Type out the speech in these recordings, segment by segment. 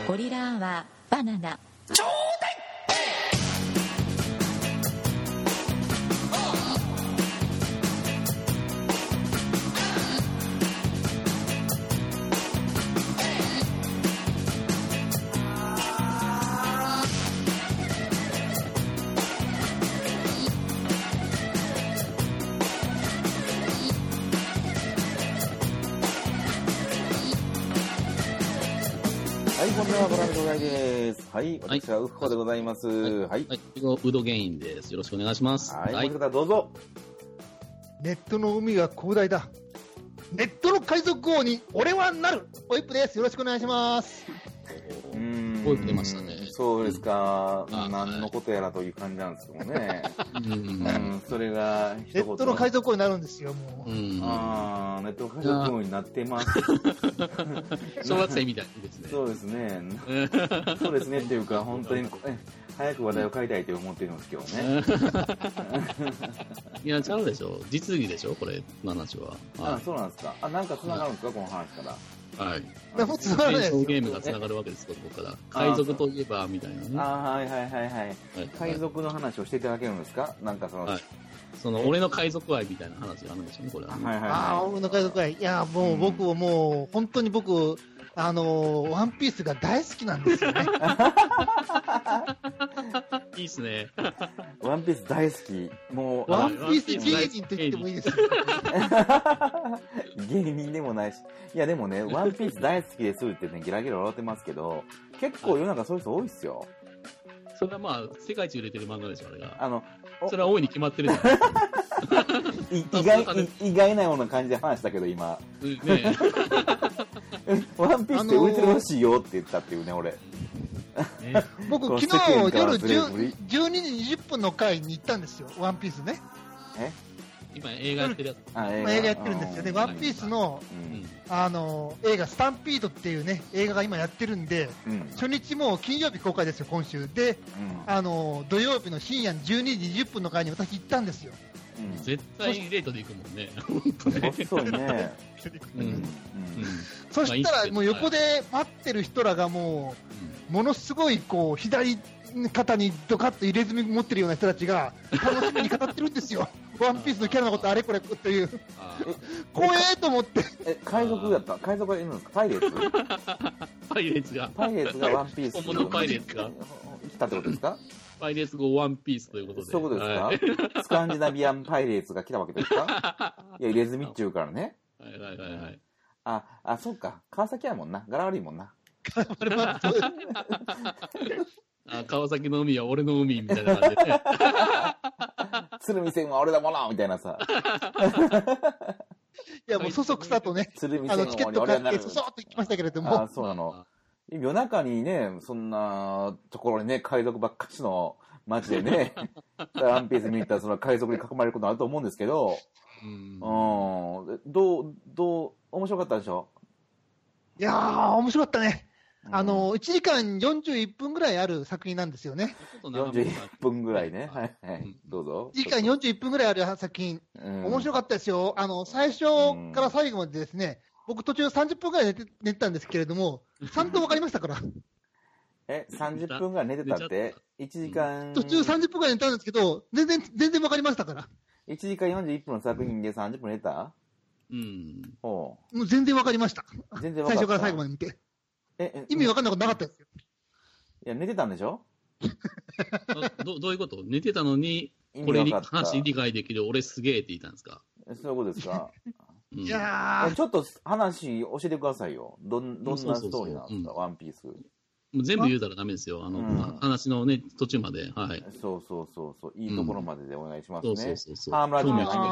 ゴリラアワーバナナちょうだい。 はい、こんばんは、ご覧のございです。はい、私はウッコでございます。はい。 ウドゲインです。よろしくお願いします。 はい、この方どうぞ。 ネットの海は広大だ。ネットの海賊王に俺はなる。ホイップです。よろしくお願いします。 ホイップ出ましたね。 そうですか。何のことやらという感じなんですけどね。それがネットの海賊王になるんですよ、もう。 ネットの海賊王になってます。 小学生みたいですね。 そうですね。そうですねっていうか、本当に早く話題を変えたいと思っているんですけどね。 いや、ちゃうでしょ。実技でしょ、これ、話は。 あ、そうなんですか。あ、なんか繋がるんですか、この話から。 はい。 繋がらないですよ。 ゲームが繋がるわけです、ここから。海賊といえば、みたいなね。 はいはいはいはい。海賊の話をしていただけるんですか？なんか俺の海賊愛みたいな話があるんでしょうね、これは。 俺の海賊愛。いや、もう僕もう、本当に僕、ワンピースが大好きなんですよね。 いいっすね。 ワンピース大好き。もう、 ワンピース芸人と言ってもいいですよ。 芸人でもないし。いやでもね、ワンピース大好きですってね、ギラギラ笑ってますけど、結構世の中そういう人多いっすよ。 それはまあ、世界一売れてる漫画でしょ、あれが。それは大いに決まってるじゃないですか。 意外なような感じで話したけど、今。 ねワンピースって売れてるらしいよって言ったっていうね、俺。 僕、昨日夜12時20分の回に行ったんですよ、ワンピースね。 今映画やってるやつ。 映画やってるんですよね。ワンピースの、映画スタンピードっていうね、映画が今やってるんで、初日も金曜日公開ですよ、今週。で、土曜日の深夜12時20分の回に私行ったんですよ。 絶対レートで行くもんね。 そうね。 そしたら、もう横で待ってる人らがものすごい、こう、左肩にドカッと入れ墨持ってるような人たちが、楽しみに語ってるんですよ。ワンピースのキャラのことあれこれっていう。怖えと思って。 海賊だった？海賊がいるんですか？パイレーツがワンピース。 本物パイレーツが来たってことですか？ パイレーツ語ワンピースということで。 そういうことですか？スカンジナビアンパイレーツが来たわけですか？いや、入れ墨って言うからね。はい。そうか。川崎やもんな。柄悪いもんな。 川崎の海は俺の海みたいな感じでね。 鶴見線は俺だものみたいなさ。 いや、もうそそくさとね、チケット買ってそそっと行きましたけれども。 そうなの。夜中にね、そんなところにね、海賊ばっかしの街でね、ワンピース見に行ったらその海賊に囲まれることあると思うんですけど、面白かったでしょ？ いやー、面白かったね。1時間41分ぐらいある作品なんですよね。 41分ぐらいね。はい、はい。どうぞ。 1時間41分ぐらいある作品。面白かったですよ。最初から最後までですね、僕途中30分ぐらい寝てたんですけれども、ちゃんと分かりましたから。 30分ぐらい寝てたって ?1 時間。 途中30分ぐらい寝たんですけど、全然分かりましたから。 1時間41分の作品で30分寝た？ もう全然分かりました。 全然分かった。 最初から最後まで見て。意味分かんなことなかったですよ。 いや、寝てたんでしょ？ どういうこと？寝てたのに、これに話理解できる俺すげえって言ったんですか？ そういうことですか？ いやちょっと話教えてくださいよ。どんなストーリーなんですか、ワンピース。 もう全部言うたらダメですよ。話のね、途中まで。はい。 そう。いいところまででお願いしますね。 そう。 河村君じゃなくてね。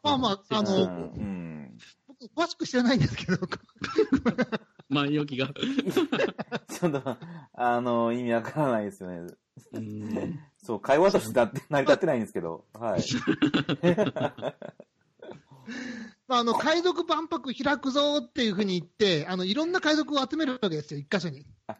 僕、詳しく知らないんですけど。 前置きが。 ちょっと、意味わからないですよね。そう、会話として成り立ってないんですけど。はい。 海賊万博開くぞっていうふうに言って、いろんな海賊を集めるわけですよ、一箇所に。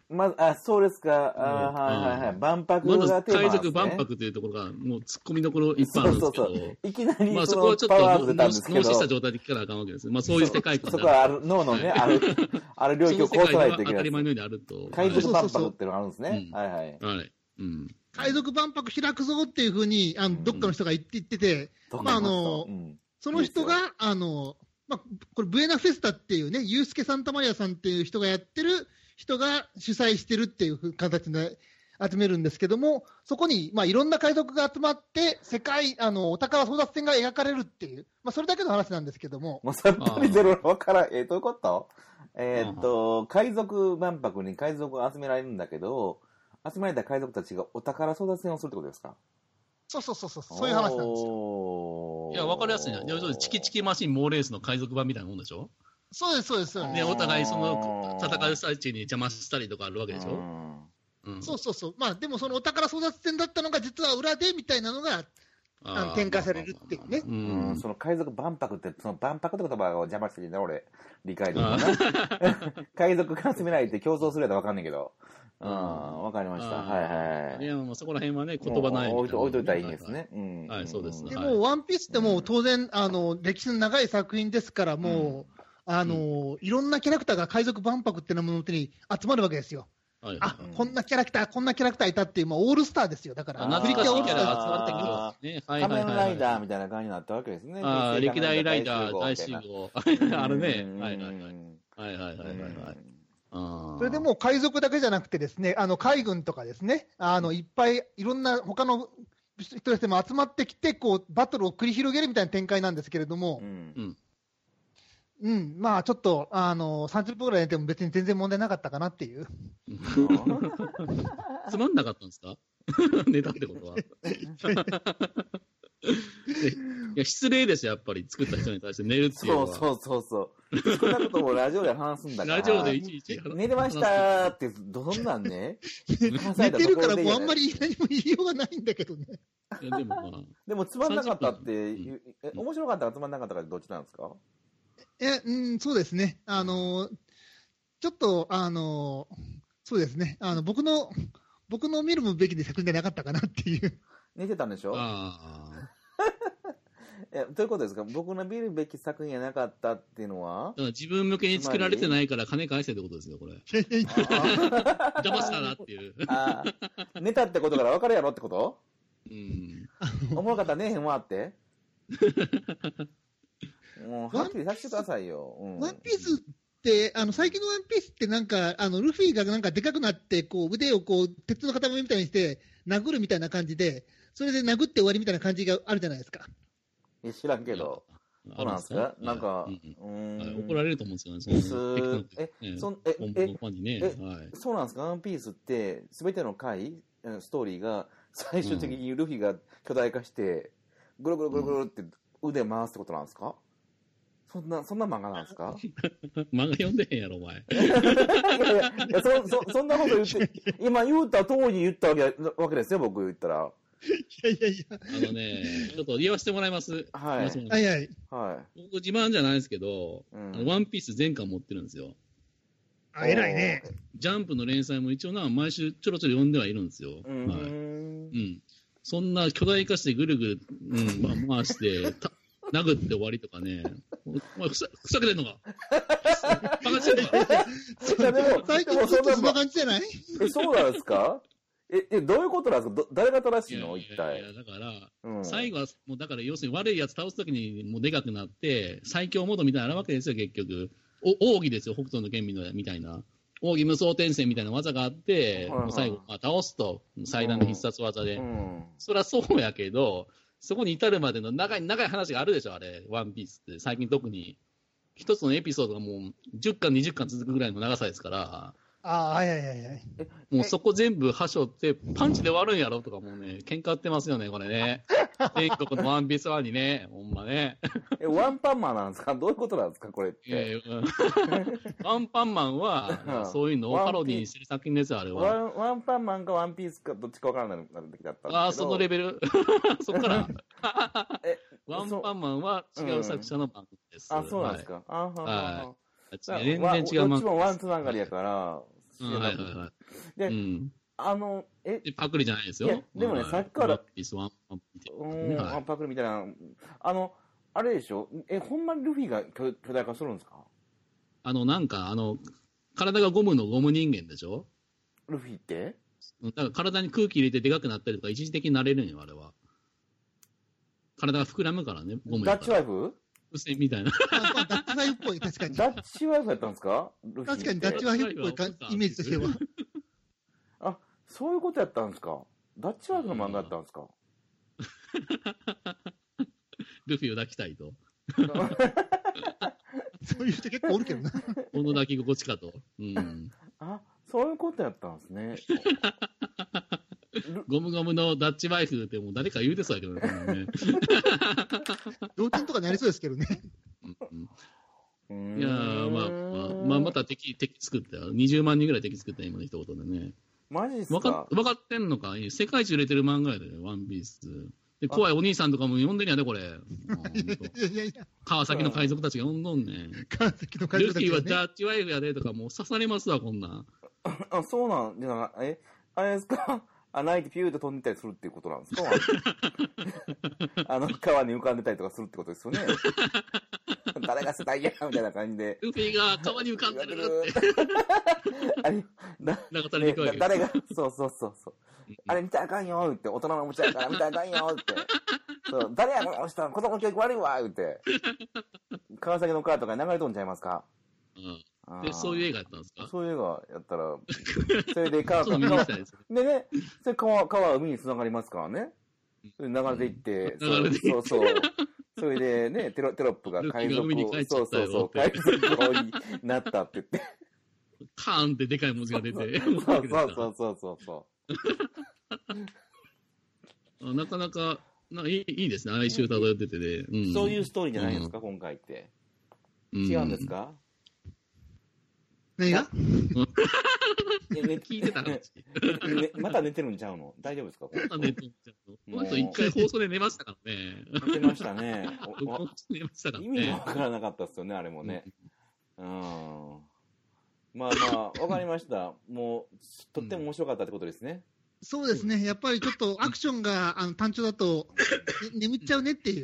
まず、そうですか。はいはいはい。万博まずがテーマなんですね。 海賊万博というところが、もう突っ込みどころいっぱいあるんですけど。 そう。いきなり、 まあそこはちょっとパワーズ出たんですけど。 脳死した状態で聞かなあかんわけですよ。まあそういう世界観そこはある、脳のね、ある領域をこう捉えていけない。 当たり前のようにあると。 海賊万博っていうのがあるんですね。はいはい。 はい。うん。 海賊万博開くぞっていうふうに、どっかの人が言ってて、まあその人が、まあ、これブエナフェスタっていうね、ユースケ・サンタマリアさんっていう人がやってる人が主催してるっていう形で集めるんですけども、そこに、まあ、いろんな海賊が集まって、お宝争奪戦が描かれるっていう、まあ、それだけの話なんですけども。 もうさっぱりゼロわからん。どういうこと？海賊万博に海賊が集められるんだけど、集められた海賊たちがお宝争奪戦をするってことですか？ そういう話なんですよ。 いや、わかりやすいな。チキチキマシンモーレースの海賊版みたいなもんでしょ？ そうです。 ね、お互いその戦う最中に邪魔したりとかあるわけでしょ？ そう。まあ、でもそのお宝争奪戦だったのが実は裏でみたいなのが展開されるっていうね。 その海賊万博って、その万博って言葉が邪魔してるんだ、俺。理解できるな。海賊が集めないって競争するやったらわかんないけど。わかりました。はいはい。 いや、もうそこら辺はね、言葉ない。 置いといたらいいんですね。 はい、そうです。 でも、ワンピースってもう当然、歴史の長い作品ですから、もう、いろんなキャラクターが海賊万博っていうものの手に集まるわけですよ。こんなキャラクターいたっていう、オールスターですよ。だから、 懐かしいキャラが集まったけど、 仮面ライダーみたいな感じになったわけですね。 歴代ライダー大集合。あるね。はい。 それでもう海賊だけじゃなくてですね、海軍とかですね、いっぱいいろんな他の人たちも集まってきて、こう、バトルを繰り広げるみたいな展開なんですけれども、まあちょっと、30分ぐらい寝ても別に全然問題なかったかなっていう。 つまんなかったんですか？寝たってことは。いや、失礼ですよ、やっぱり作った人に対して寝るっていうのは。 そう。少なくともラジオで話すんだから。 ラジオでいちいち寝てましたーって、どんなんね。 寝てるからもうあんまり何も言いようがないんだけどね。 でもつまんなかったって、面白かったかつまんなかったかどっちなんですか？ そうですね。ちょっと、そうですね。僕の見るべきで作品じゃなかったかなっていう。 寝てたんでしょ？どういうことですか？僕の見るべき作品じゃなかったっていうのは自分向けに作られてないから金返せってことですよ、これ。邪魔したなっていう。 寝たってことから分かるやろってこと？おもろかったら寝へんわって。もうはっきりさせてくださいよ。 ワンピースって、最近のワンピースってなんか、ルフィがなんかでかくなって、こう、腕をこう、鉄の塊みたいにして、殴るみたいな感じで、それで殴って終わりみたいな感じがあるじゃないですか。 知らんけど。そうなんですか？なんか、 怒られると思うんですよね。 そうなんですか？ワンピースって、すべてのストーリーが、最終的にルフィが巨大化して、ぐるぐるって腕回すってことなんですか？そんな漫画なんですか？ 漫画読んでへんやろ、お前。 いやそんなこと言って、今言った通りに言ったわけですよ、僕言ったら。 いや。 ちょっと言わせてもらいます。 はい。 僕自慢じゃないですけど、ワンピース全巻持ってるんですよ。 偉いね。 ジャンプの連載も一応毎週ちょろちょろ読んではいるんですよ。そんな巨大化してぐるぐる、回して、殴って終わりとかね。お前、ふざけてんのか？バカしてんのか？ 最近ずっとそんな感じじゃない？ そうなんですか？どういうことなんですか？誰が正しいの？一体。 いや、だから、最後は、もうだから要するに悪いやつ倒すときにもうでかくなって、最強モードみたいなのあるわけですよ、結局。奥義ですよ、北斗の剣みたいな。奥義無双転生みたいな技があって、もう最後、倒すと、最大の必殺技で。そりゃそうやけど、そこに至るまでの長い話があるでしょ、あれ、ワンピースって。最近特に。一つのエピソードがもう10巻、20巻続くぐらいの長さですから。 はい。 もうそこ全部はしょって、パンチで割るんやろとかもうね、喧嘩売ってますよね、これね。全国のワンピースワンにね、ほんまね。 ワンパンマンなんですか？どういうことなんですか、これって。 ワンパンマンは、そういうのをパロディにしてる作品ですよ、あれは。 ワンパンマンかワンピースかどっちかわからない時だったんですけど。 そのレベル。そっから。ワンパンマンは違う作者の番組です。 そうなんですか。 全然違う漫画。 どっちもワンつながりやから、 はいはいはい。 で、 パクリじゃないですいやよ。 でもね、さっきから、 パパクリみたいな、あれでしょ、ほんまにルフィが巨大化するんですか？ なんか、体がゴムのゴム人間でしょ？ ルフィって？ だから体に空気入れてでかくなったりとか、一時的になれるんよ、あれは。体が膨らむからね、ゴムダッチワイフ？ 風船みたいな。 ダッチワイフっぽい、確かに。 ダッチワイフやったんですか？ 確かにダッチワイフっぽいイメージとしては。 あ、そういうことやったんですか？ダッチワイフの漫画やったんですか？ ルフィを抱きたいと。 そういう人結構おるけどな。 この抱き心地かと。 あ、そういうことやったんですね。 ゴムゴムのダッチワイフってもう誰か言うてそうやけどね。 同点とかになりそうですけどね。 いやー、まあ、また敵作ったよ。20万人ぐらい敵作った今の一言でね。 マジっすか？ 分かってんのか？世界一売れてる漫画やで、ワンピース。で、怖いお兄さんとかも呼んでんやで、これ。川崎の海賊たちが呼んどんねん。 川崎の海賊たちが、ね。 ルフィはダッチワイフやでとかもう刺されますわ、こんなん。 あ、そうなんじゃない、あれですか？ナイトピューって飛んでたりするっていうことなんですか？川に浮かんでたりとかするってことですよね。誰が世代やみたいな感じで。 ルフィが川に浮かんでるって。 あれ、誰が、そう。あれ見たらあかんよって、大人のおもちゃやから見たらあかんよって。そう、誰やこの人、子供教育悪いわって。川崎の川とかに流れとんちゃいますか？ で、そういう映画やったんですか？ そういう映画やったら、それで川でね、それ川は海に繋がりますからね。それ流れていって、そう。それでね、テロップが海賊王になったって言って。 カーンってでかい文字が出て。 そう。 なかなか、いいですね。哀愁漂っててね。 そういうストーリーじゃないですか、今回って。違うんですか？ 何が？ 聞いてた話。 また寝てるんちゃうの？大丈夫ですか？ また寝てるんちゃうの？あと一回放送で寝ましたからね。 寝てましたね。 寝ましたからね。 意味がわからなかったですよね、あれもね。まあ、わかりました。もう、とっても面白かったってことですね。 そうですね。やっぱりちょっとアクションが単調だと眠っちゃうねっていう。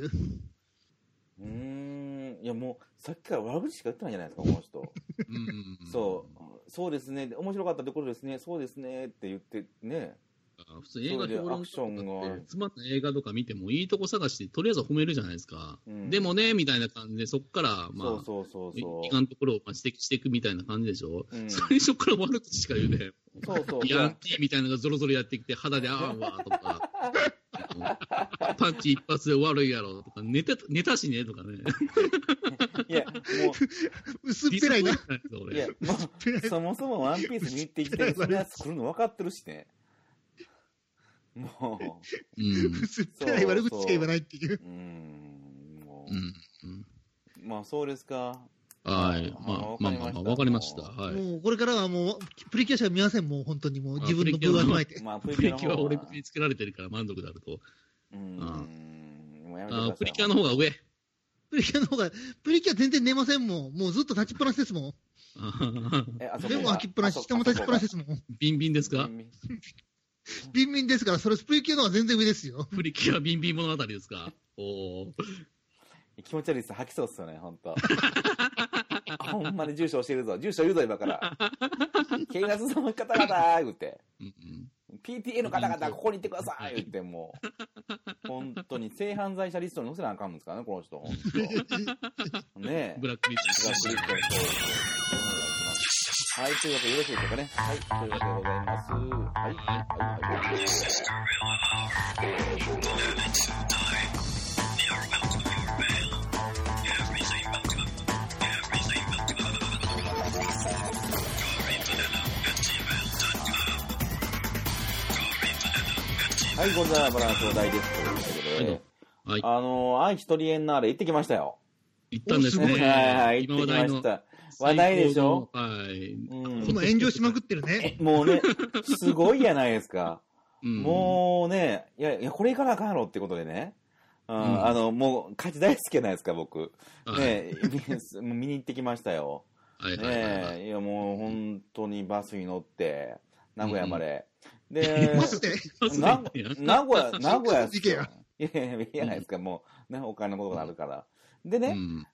いやもう、さっきから悪口しか言ってないじゃないですか、この人。そうですね。面白かったってことですね。そうですねって言ってね。 普通映画評論アクションがつまった映画とか見てもいいとこ探してとりあえず褒めるじゃないですか、でもねみたいな感じでそこからいかんところを指摘していくみたいな感じでしょ、最初から悪口しか言うね。ヤンキーみたいなのがゾロゾロやってきて肌であんわとかパンチ一発で悪いやろとか寝たしねとかね。 いやもう薄っぺらいな。 いやもうそもそもワンピースに行ってきてそのやつ来るの分かってるしね。もう、 薄っぺらい悪口しか言わないっていう。 まあそうですか。 はい。まあわかりました。はい。 もうこれからはもうプリキュアしか見ませんもん、本当にもう自分の分を踏まえて。 プリキュアは俺が見つけられてるから満足であると。プリキュアの方が上。 プリキュア全然寝ませんもん。もうずっと立ちっぱなしですもん。目も開きっぱなし、下も立ちっぱなしですもん。 ビンビンですか？ ビンビンですから、それプリキュアの方が全然上ですよ。 プリキュアビンビン物語ですか？ 気持ち悪いです。吐きそうっすよね、ほんと。ほんまに住所教えるぞ。住所言うぞ、今から。警察の方々言うて。PTA の方々、ここに行ってください言って、もう。本当に性犯罪者リストに載せなあかんんですからね、この人。本当ねえ。 ブラックリストにそうはい、というわけでよろしいでしょうかね。はい、というわけでございます。はい、ゴザーバランスの大ですということで、愛知トリエンナーレ行ってきましたよ。 行ったんですね。 はい、行ってきました。話題でしょ？ はい。その炎上しまくってるね。 もうね、すごいやないですか。もうね、いや、これ行かなあかんやろってことでね。もう、勝ち大好きじゃないですか、僕。ね、見に行ってきましたよ。 はいはいはいはい。 ねえ、いやもう本当にバスに乗って、名古屋まで。で、 マジで名古屋っすよ行けや。 いやいや、いいじゃないですか、もう、ね、お金のことがあるから。でね、 うん。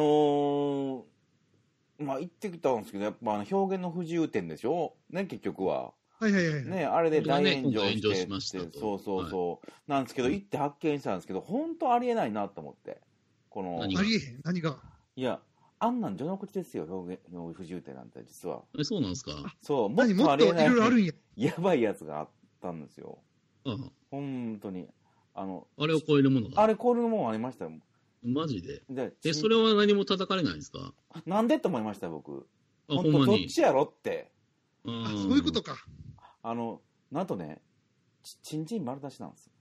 まあ行ってきたんですけど、やっぱ表現の不自由点でしょね、結局は。 はいはいはい。 ね、あれで大炎上これがね今回炎上してしましたとそうそうそう。なんですけど、行って発見したんですけど、本当ありえないなと思って。この、 何ありえへん。何が。 いや、あんなん序の口ですよ、表現の不自由点なんて、実は。 そうなんですか。 そう、もっ何もっといとありえないろいろあるんや。 やばいやつがあったんですよ。 うん。 本当に。 あれを超えるものが。 あれ、これのもんありましたよ。 マジで。 でそれは何も叩かれないんですか？ なんでと思いましたよ、僕。 あ、ほ本当んまに。 どっちやろって。 ああ、そういうことか。 なんとね、ちんちん丸出しなんですよ。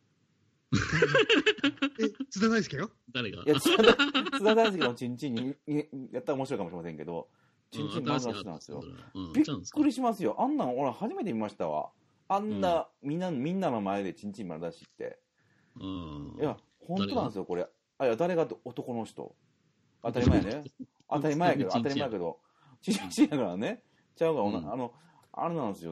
津田大介よ。 誰が？ いや、津田大介のちんちんにやったら面白いかもしれませんけど、ちんちん丸出しなんですよ。びっくりしますよ。あんなん俺初めて見ましたわ。あんな、みんなの前でちんちん丸出しって。いや、本当なんですよ、これ。いや、誰が男の人。当たり前ね。当たり前やけど、ちんちんやからね。ちゃうから、あれなんですよ。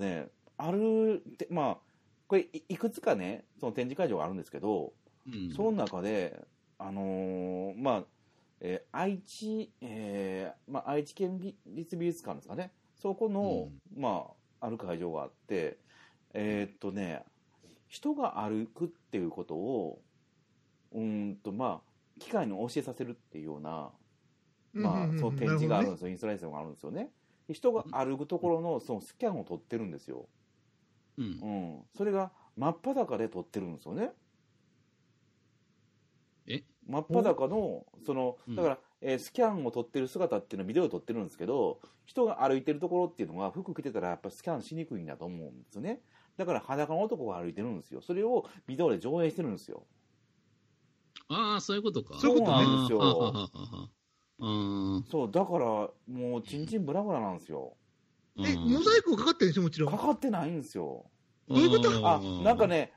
まあ、これいくつかね、その展示会場があるんですけど、その中で、まあ、愛知県立美術館ですかね。そこの、まあ、ある会場があって、人が歩くっていうことを、まあ、機械に教えさせるっていうような、まあ、その展示があるんですよ。インストレーションがあるんですよね。人が歩くところのそのスキャンを取ってるんですよ。それが真っ裸で撮ってるんですよね。真っ裸のだから、スキャンを撮ってる姿っていうのはビデオを撮ってるんですけど、人が歩いてるところっていうのは服着てたらやっぱスキャンしにくいんだと思うんですよね。だから裸の男が歩いてるんですよ。それをビデオで上映してるんですよ。 ああ、そういうことか。 そうなんですよ。そうだからもうちんちんブラブラなんですよ。 モザイクかかってるんでしょ、もちろん。 かかってないんですよ。 どういうこと？ なんかね、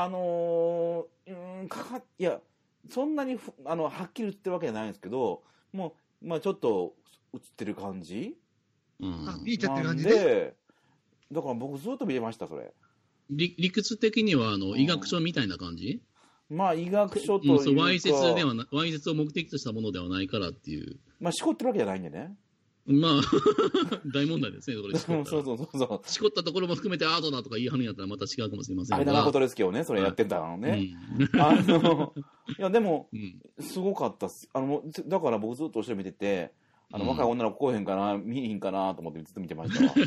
いや、そんなにはっきり映ってるわけじゃないんですけど、もう、まあちょっと映ってる感じ見えちゃってる感じで、だから僕ずっと見れました、それ。 理屈的には、医学書みたいな感じ？ まあ医学書というか、 わいせつを目的としたものではないからっていう。 まあしこってるわけじゃないんでね。 まあ、大問題ですね、これ。 そう。 しこったところも含めてアートだとか言い張るんやったらまた違うかもしれませんが。 あれなことですけどね、それやってたのね。いや、でも、すごかったっす。だから僕ずっと後ろ見てて、若い女の子来へんかな、見えへんかなと思ってずっと見てましたわ。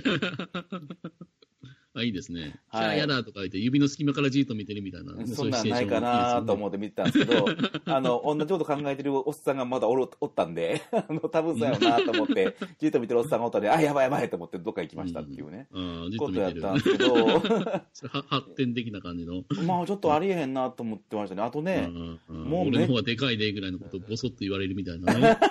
いいですね。キャーやだとか言って指の隙間からじっと見てるみたいな。 そんなんないかなと思って見てたんですけど、同じこと考えてるおっさんがまだおったんで、多分そうやろなと思って、じっと見てるおっさんがおったんで、やばいと思ってどっか行きましたっていうね、ことやったんですけど、 発展的な感じの。 まあちょっとありえへんなと思ってましたね。あとね、 もう俺の方がでかいでぐらいのことをボソッと言われるみたいなね。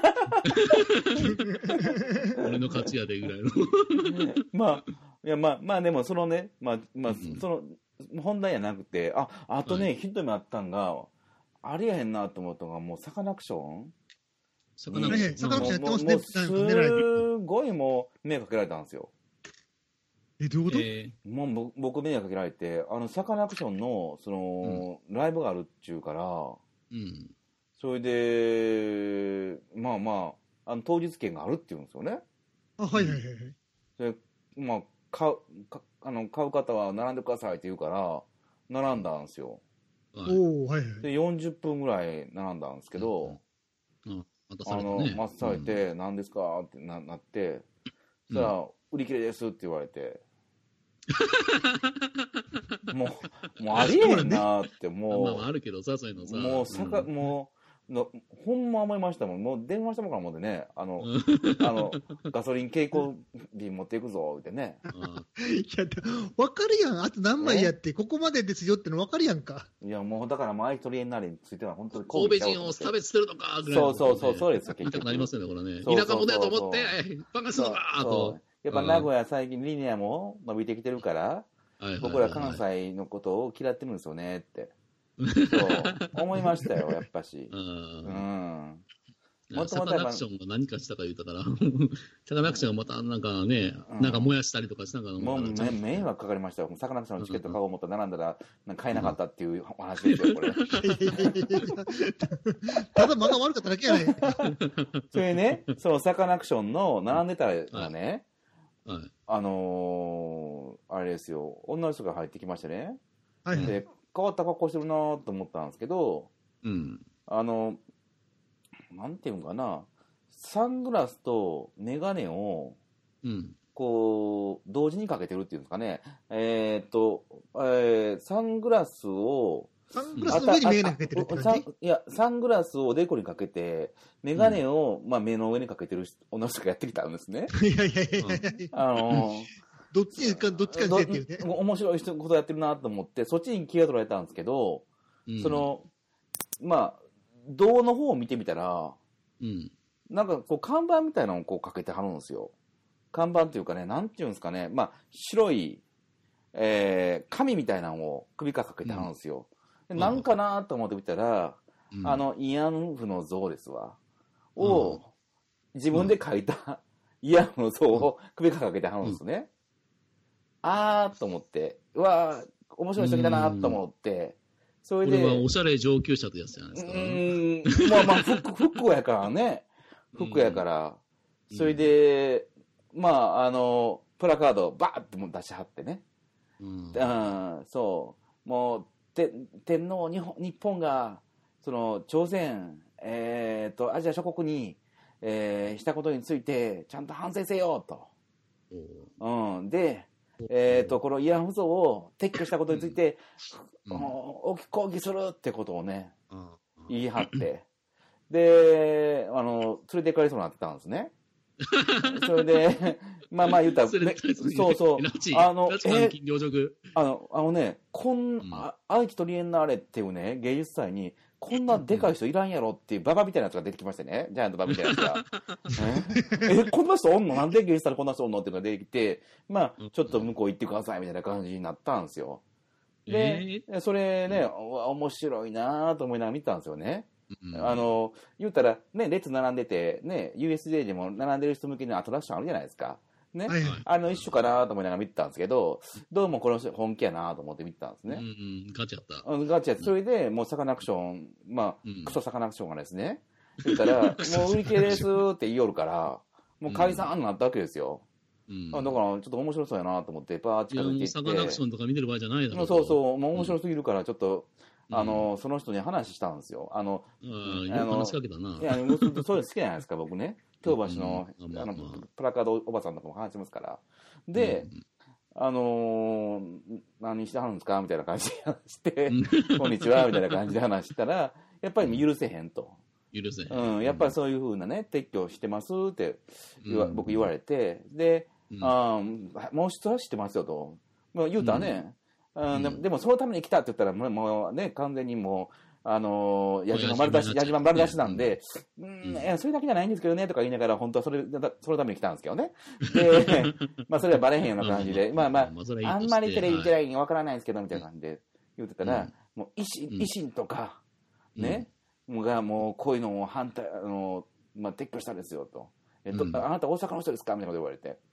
俺の勝ちやでぐらいの。 まあでもそのね、その本題じゃなくて、あとね、ヒントにあったんが、ありえへんなと思ったのが、もうサカナクションサカナクションやってますね。 すごいもう迷惑かけられたんですよ。 どういうこと？ もう僕迷惑かけられて、サカナクションのライブがあるっちゅうから、それで当日券があるって言うんですよね。 はい。 で買う方は並んでくださいって言うから並んだんですよ。で40分ぐらい並んだんですけど、待たされて、何ですかってなって、そしたら売り切れですって言われて、もうありえへんなって、もうあるけどさ、そういうのさ、 もうほんま思いましたもん。もう電話したもんからもんでね、ガソリン蛍光瓶持っていくぞってね。 いや、分かるやん。あと何枚やって、ここまでですよっての分かるやんか。 いや、もうだからアイトリエンナーレについては本当に神戸人を差別してるのかぐらいの。 そうですよ、 言いたくなりますよね、これね。田舎者だと思って、バカするのかと。 やっぱ名古屋最近リニアも伸びてきてるから、僕ら関西のことを嫌ってるんですよねって。そう思いましたよ、やっぱし。 サカナクションが何かしたか言うたから、サカナクションがまたなんかね、なんか燃やしたりとかしたんかな。 もう迷惑かかりましたよ。サカナクションのチケット買おう思ったら並んだら買えなかったっていうお話ですよ、これ。 ただ間が悪かっただけやね。 それね、そう、サカナクションの並んでたらね、 はい。 あれですよ、女の人が入ってきましてね。 はいはい。 で、変わった格好してるなと思ったんですけど、なんていうんかな、サングラスとメガネを、こう、同時にかけてるっていうんですかね。サングラスを、 サングラスの上にメガネかけてるって感じ？ いや、サングラスをおでこにかけて、メガネを、目の上にかけてる女の人がやってきたんですね。 いやいやいやいや。どっちかにせっていうね。 面白いことやってるなと思って、そっちに気が取られたんですけど、胴の方を見てみたら、なんかこう看板みたいなのをこうかけてはるんですよ。看板っていうかね、なんていうんですかね、白い、紙みたいなのを首からかけてはるんですよ。なんかなと思ってみたら、慰安婦の像ですわ。を、自分で描いた慰安婦の像を首からかけてはるんですね。あーと思って、うわー、面白い人来たなと思って、それで。 これはおしゃれ上級者ってやつじゃないですか。服やからね。服やから。それで、プラカードをバーって出しはってね。そう。もう、天皇、日本が、朝鮮、アジア諸国に、したことについて、ちゃんと反省せよ、と。で、この慰安婦像を撤去したことについて、大きく抗議するってことをね、言い張って、で、連れて行かれそうになってたんですね。それで、言ったら、そうそう、愛機とリエンナーレっていうね、芸術祭に、こんなでかい人いらんやろっていうババみたいなやつが出てきましてね、ジャイアントババみたいなやつが。こんな人おんの？なんで芸術祭でこんな人おんのっていうのが出てきて、ちょっと向こう行ってくださいみたいな感じになったんですよ。で、それね、面白いなと思いながら見たんですよね。言ったら、ね、列並んでて、ね、USJ でも並んでる人向けにアトラクションあるじゃないですか。ね、一緒かなと思いながら見てたんですけど、どうもこの人本気やなと思って見てたんですね。 ガチやった。 ガチやった。それで、もうサカナクション、クソサカナクションがですね、言ったら、もう売り切れですって言いよるから、もう解散になったわけですよ。だから、ちょっと面白そうやなと思って、パーッ近づいていって。 サカナクションとか見てる場合じゃないだろう。 そうそう、もう面白すぎるから、ちょっと、その人に話したんですよ。 話しかけたな。 いや、そういうの好きじゃないですか、僕ね。京橋の、プラカードおばさんとかも話しますから。で、何してはるんですかみたいな感じで話して、こんにちはみたいな感じで話したら、やっぱり許せへんと。 許せへん。 やっぱりそういうふうなね、撤去してますって僕言われて、で、もう一つは知ってますよと。言うたらね、でもそのために来たって言ったら、もうね、完全にもう、矢島丸出しなんで、それだけじゃないんですけどね、とか言いながら、本当はそのために来たんですけどね。で、それはバレへんような感じで、あんまりテレビ見てないにわからないんですけど、みたいな感じで言ってたら、もう維新とか、ね、がもうこういうのを撤去したんですよ、と。あなた大阪の人ですかみたいなこと言われて。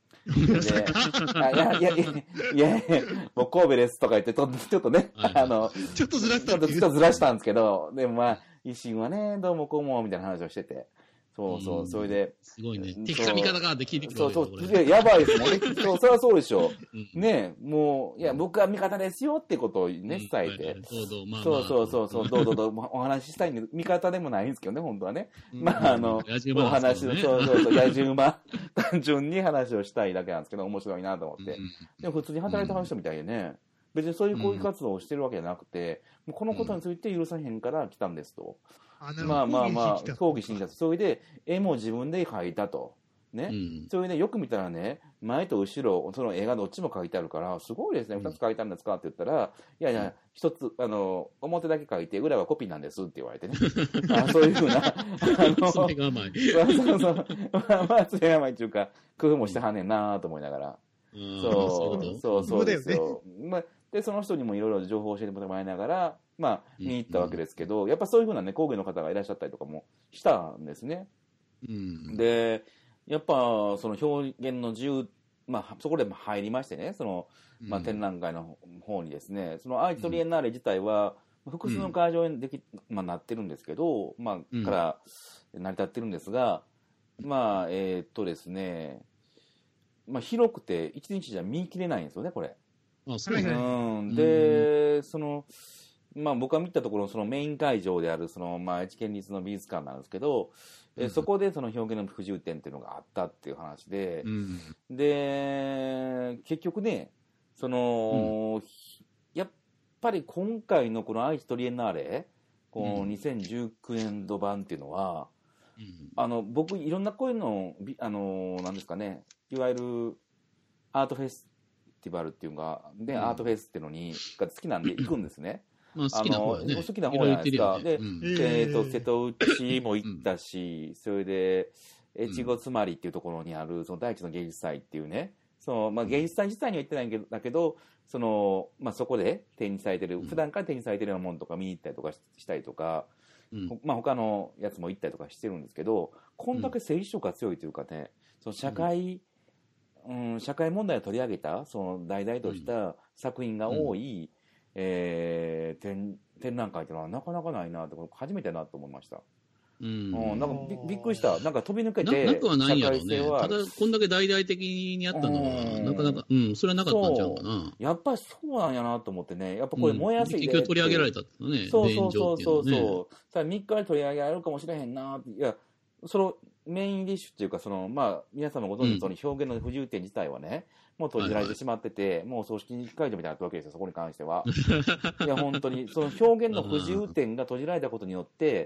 いや、もう神戸ですとか言って、ちょっとね、 ちょっとずらしたんですけど、でも維新はね、どうもこうも、みたいな話をしてて。そう、それで。 すごいね。敵か味方かって聞いてくるわけそう、やばいですもんね。そりゃそうでしょ。ね、もう、いや、僕は味方ですよってことをね、伝えて。そう、どうお話ししたいんで、味方でもないんですけどね、本当はね。お話、そう、野じ馬、単純に話をしたいだけなんですけど、面白いなと思って。でも普通に働いてはる人みたいでね、別にそういう抗議活動をしてるわけじゃなくて、このことについて許さへんから来たんですと。抗議しに来た。それで、絵も自分で描いたと。ね。それで、よく見たらね、前と後ろ、その絵がどっちも描いてあるから、すごいですね、2つ描いたんですかって言ったら、いやいや、一つ、表だけ描いて、裏はコピーなんですって言われてね。そういうふうな、 それが甘い。 それが甘いっていうか、工夫もしてはんねんなと思いながら。そうですよ。で、その人にもいろいろ情報を教えてもらいながら、見に行ったわけですけど、やっぱそういうふうなね、工芸の方がいらっしゃったりとかもしたんですね。 うん、 で、やっぱその表現の自由、そこでも入りましてね、その展覧会の方にですね、その愛知トリエンナーレ自体は、複数の会場になってるんですけど、から成り立ってるんですが、ですね、広くて1日じゃ見切れないんですよね、これ。 あ、そうね。 で、僕が見たところ、そのメイン会場である愛知県立の美術館なんですけど、そこでその表現の不自由展っていうのがあったっていう話で、で結局ね、やっぱり今回のこの愛知トリエンナーレ、この2019年度版っていうのは、僕いろんなこういうのなんですかね、いわゆるアートフェスティバルっていうのが、で、アートフェスっていうのが好きなんで行くんですね。 好きな方やね。 好きな方じゃないですか。で、瀬戸内も行ったし、それで、越後妻有っていうところにある、その第一の芸術祭っていうね、芸術祭自体には行ってないんだけど、そこで展示されてる、普段から展示されてるようなものとか見に行ったりとかしたりとか、他のやつも行ったりとかしてるんですけど、こんだけ政治色が強いというかね、その社会問題を取り上げた、題材とした作品が多い、展覧会っていうのはなかなかないなって、初めてだなと思いました。なんかびっくりした。なんか飛び抜けて、 なくはないやろうね。ただ、こんだけ大々的にやったのは、なかなか、それはなかったんちゃうかな。 やっぱりそうなんやなと思ってね。やっぱこれ燃えやすいで。 結局取り上げられたってね。 そう。さあ3日で取り上げられるかもしれへんなって。いや、メインディッシュっていうか、皆様ご存知の表現の不自由展自体はね、もう閉じられてしまってて、もう葬式会場みたいになったわけですよ、そこに関しては。いや、本当に、その表現の不自由展が閉じられたことによって、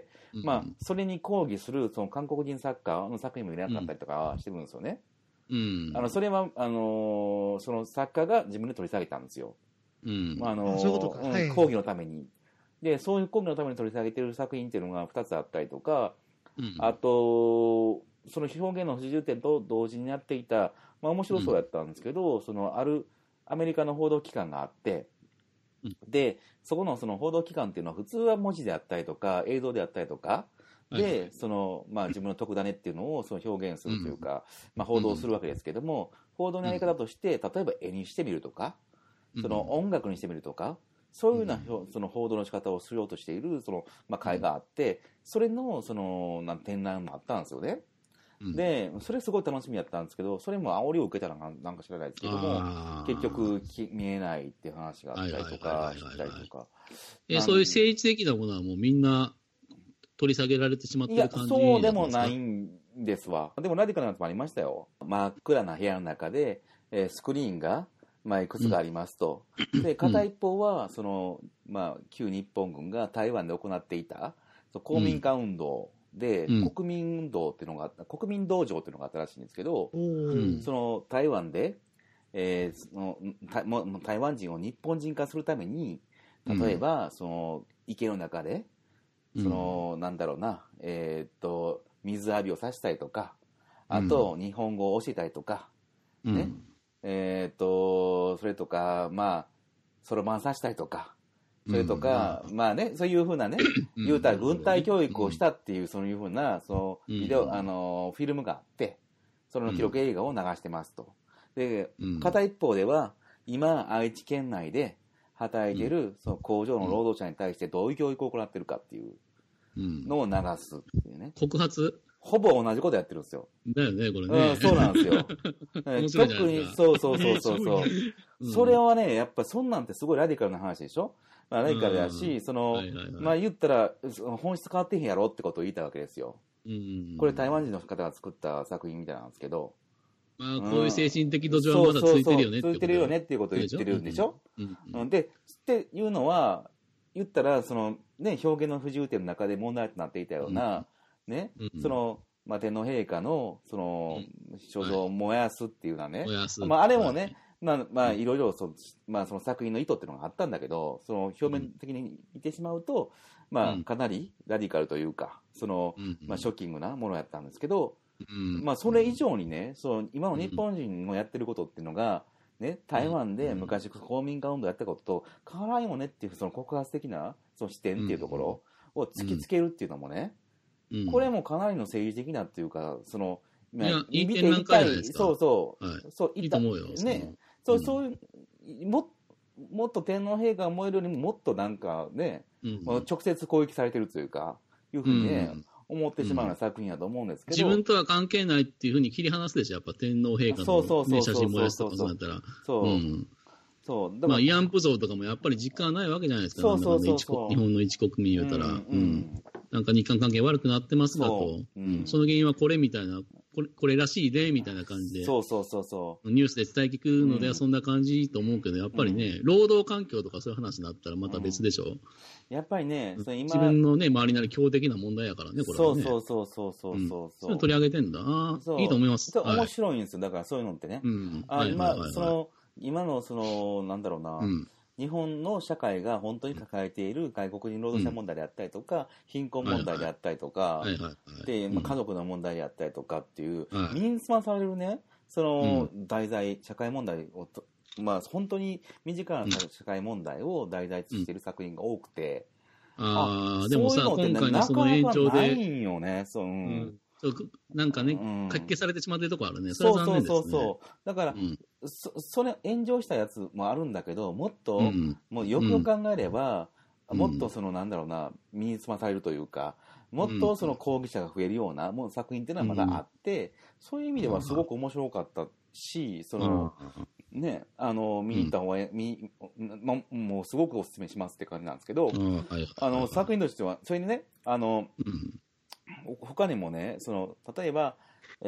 それに抗議する、韓国人作家の作品もいなかったりとかしてるんですよね。それは、その作家が自分で取り下げたんですよ。 そういうことか。 抗議のために。で、そういう抗議のために取り下げてる作品っていうのが2つあったりとか、あと、その表現の不自由展と同時にやっていた、面白そうやったんですけど、あるアメリカの報道機関があって、で、そこのその報道機関っていうのは普通は文字であったりとか、映像であったりとか、で、自分の特ダネっていうのを表現するというか、報道するわけですけども、報道のやり方として、例えば絵にしてみるとか、音楽にしてみるとか、そういうようなその報道の仕方をしようとしている会があって、それの展覧もあったんですよね。で、それすごい楽しみやったんですけど、それも煽りを受けたらなんか知らないですけども、結局見えないっていう話があったりとかしたりとか。 そういう政治的なものはもうみんな取り下げられてしまってる感じですか？ いや、そうでもないんですわ。でもラディカルなやつもありましたよ。真っ暗な部屋の中で、スクリーンがいくつかありますと。で、片一方は、旧日本軍が台湾で行っていた公民館運動で、国民運動っていうのがあった、国民道場っていうのがあったらしいんですけど、台湾で、台湾人を日本人化するために、例えば、池の中で、なんだろうな、水浴びをさせたりとか、あと、日本語を教えたりとか、ね。それとか、そろばんさせたりとか、それとか、そういうふうなね、言うたら軍隊教育をしたっていう、そういうふうな、ビデオ、フィルムがあって、それの記録映画を流してますと。で、片一方では、今、愛知県内で働いている、工場の労働者に対してどういう教育を行っているかっていうのを流すっていうね。 告発？ ほぼ同じことやってるんですよ。 だよね、これね。 そうなんですよ。特に、そう。それはね、やっぱそんなんてすごいラディカルな話でしょ。ラディカルだし、言ったら、本質変わってへんやろってことを言いたいわけですよ。これ台湾人の方が作った作品みたいなんですけど。 こういう精神的土壌はまだついてるよねって。 ついてるよねっていうことを言ってるんでしょ。で、っていうのは、言ったら、表現の不自由点の中で問題となっていたような、ね、天皇陛下の、肖像を燃やすっていうのはね、あれもね、いろいろその作品の意図っていうのがあったんだけど、表面的に見てしまうと、かなりラディカルというか、ショッキングなものやったんですけど、それ以上にね、今の日本人のやってることっていうのが、ね、台湾で昔公民館運動やったことと変わらんよねっていう、告発的な視点っていうところを突きつけるっていうのもね、 これもかなりの政治的なっていうか、その、 いや、いい見て展覧会じゃないですか。 そうそう、 はいそういいと思うよ。 ね、そういう、もっと天皇陛下が思えるよりももっとなんかね、直接攻撃されてるというか、いうふうにね、思ってしまうような作品だと思うんですけど。 自分とは関係ないっていうふうに切り離すでしょ、やっぱ天皇陛下の、ね、写真燃やすとかそうやったら。そう。まあ、慰安婦像とかもやっぱり実感はないわけじゃないですか。日本の一国民言うたら。なんか日韓関係悪くなってますだと。その原因はこれみたいな、これらしいで、みたいな感じで。ニュースで伝え聞くのではそんな感じと思うけど、やっぱりね、労働環境とかそういう話になったらまた別でしょ。 やっぱりね、 自分のね、周りなり強敵な問題やからね、これはね。それ取り上げてんだ。いいと思います。 面白いんですよ。だからそういうのってね。今のその、なんだろうな。日本の社会が本当に抱えている外国人労働者問題であったりとか、貧困問題であったりとか、で、家族の問題であったりとかっていう、身につまされるね、その題材、社会問題を、まあ本当に身近な社会問題を題材としている作品が多くて、 でもさ、今回のその延長で、 ないんよね、 なんかね、書き消されてしまってるとこあるね。それは残念ですね。 そう。だから、それ炎上したやつもあるんだけど、もっと、もうよくよく考えれば、もっとそのなんだろうな、身につまされるというか、もっとその抗議者が増えるようなもう作品っていうのはまだあって、そういう意味ではすごく面白かったし、その、ね、見に行った方がもうすごくお勧めしますって感じなんですけど、作品としては、それにね、他にもね、その例えば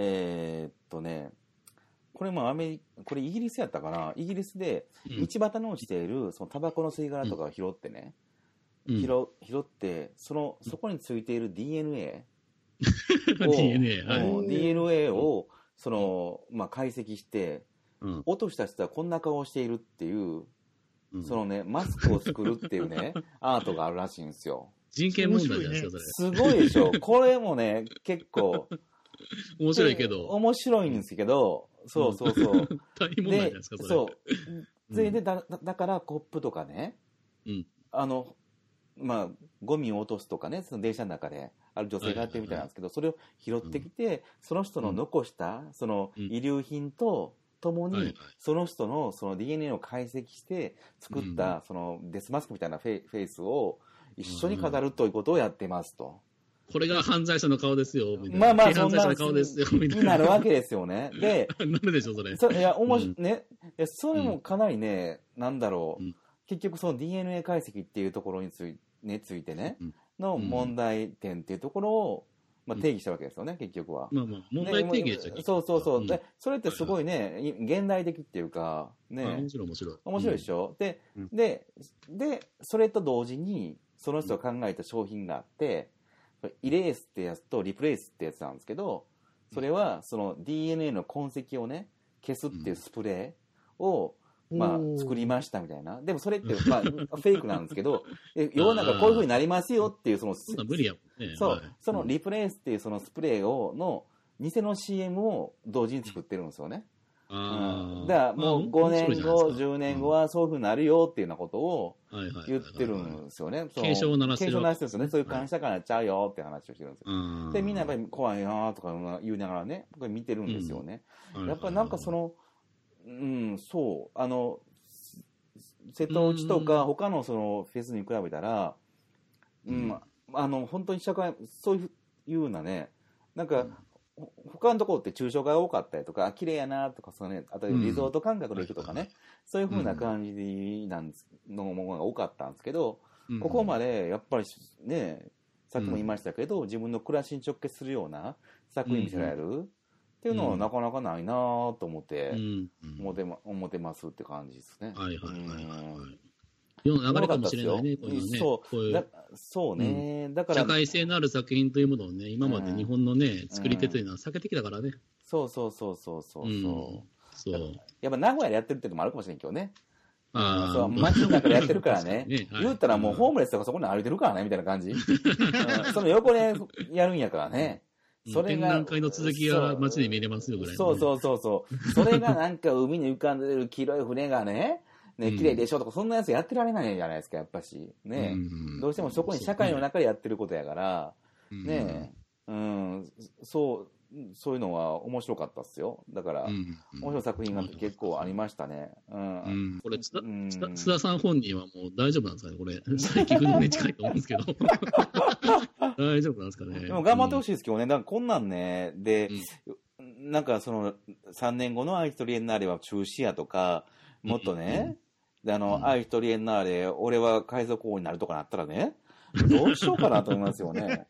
これもこれイギリスやったかな、イギリスで道端に落ちているそのタバコの吸い殻とかを拾ってね、拾ってそこについている DNA をそのまあ解析して、落とした人はこんな顔をしているっていうそのねマスクを作るっていうねアートがあるらしいんですよ。 人権問題じゃないですか、それ。 すごいでしょ。これもね、結構。 面白いけど。 面白いんですけど、そう。 大問題じゃないですか、それ。 そう。で、だからコップとかね、まあ、ゴミを落とすとかね、その電車の中で、ある女性がやってるみたいなんですけど、それを拾ってきて、その人の残した、その遺留品と、ともに、その人のその DNA を解析して作った、そのデスマスクみたいなフェイスを、一緒に飾るということをやってますと。 これが犯罪者の顔ですよ、みたいな。 まあ、 犯罪者の顔ですよ、みたいな。 になるわけですよね。で、 なるでしょ、それ。 ね、それもかなりね、なんだろう、結局その DNA 解析っていうところについてね、の問題点っていうところを、まあ、定義したわけですよね、結局は。 まあ、問題定義ですよ。 そう。で、それってすごいね、現代的っていうか、ね。 面白い。 面白いでしょ。で、それと同時に、その人が考えた商品があって、イレースってやつとリプレイスってやつなんですけど、それはその DNA の痕跡をね、消すっていうスプレーを、まあ、作りましたみたいな。でもそれって、まあ、フェイクなんですけど、世の中こういう風になりますよっていう、そのリプレイスっていうそのスプレーの偽の CM を同時に作ってるんですよね。だからもう5年後、10年後はそういう風になるよっていうようなことを言ってるんですよね。 警鐘を鳴らしてるんですよね。そういう監視社会になっちゃうよって話をしてるんですよ。で、みんなやっぱり怖いなとか言いながらね、これ見てるんですよね。やっぱりなんかその、そう、瀬戸内とか他のそのフェスに比べたら、本当に社会、そういうようなね、なんか、他のところって抽象画が多かったりとか、綺麗やなとか、あとリゾート感覚で行くとかね、そういう風な感じのものが多かったんですけど、ここまでやっぱりね、さっきも言いましたけど、自分の暮らしに直結するような作品見せられるっていうのはなかなかないなと思って思ってますって感じですね。 世の流れかもしれないね、こういうね。 そうね。だから。 社会性のある作品というものをね、今まで日本のね、作り手というのは避けてきたからね。 そう。やっぱ名古屋でやってるっていうのもあるかもしれんけどね。街の中でやってるからね。言ったらもうホームレスとかそこに歩いてるからね、みたいな感じ。その横でやるんやからね。 それが。展覧会の続きが街で見れますよぐらい。 そう。それがなんか海に浮かんでる黄色い船がね、綺麗でしょとか、そんなやつやってられないじゃないですか、やっぱし。ね。どうしてもそこに社会の中でやってることやから、ね。 そういうのは面白かったっすよ。だから、面白い作品が結構ありましたね。 これ、津田さん本人はもう大丈夫なんですかね、これ。再起不能に近いと思うんですけど。大丈夫なんですかね。 でも頑張ってほしいですけどね。だからこんなんね、で、なんかその、3年後の愛知トリエンナーレは中止やとか、もっとね、愛知トリエンナーレ、俺は海賊王になるとかなったらね、どうしようかなと思いますよね。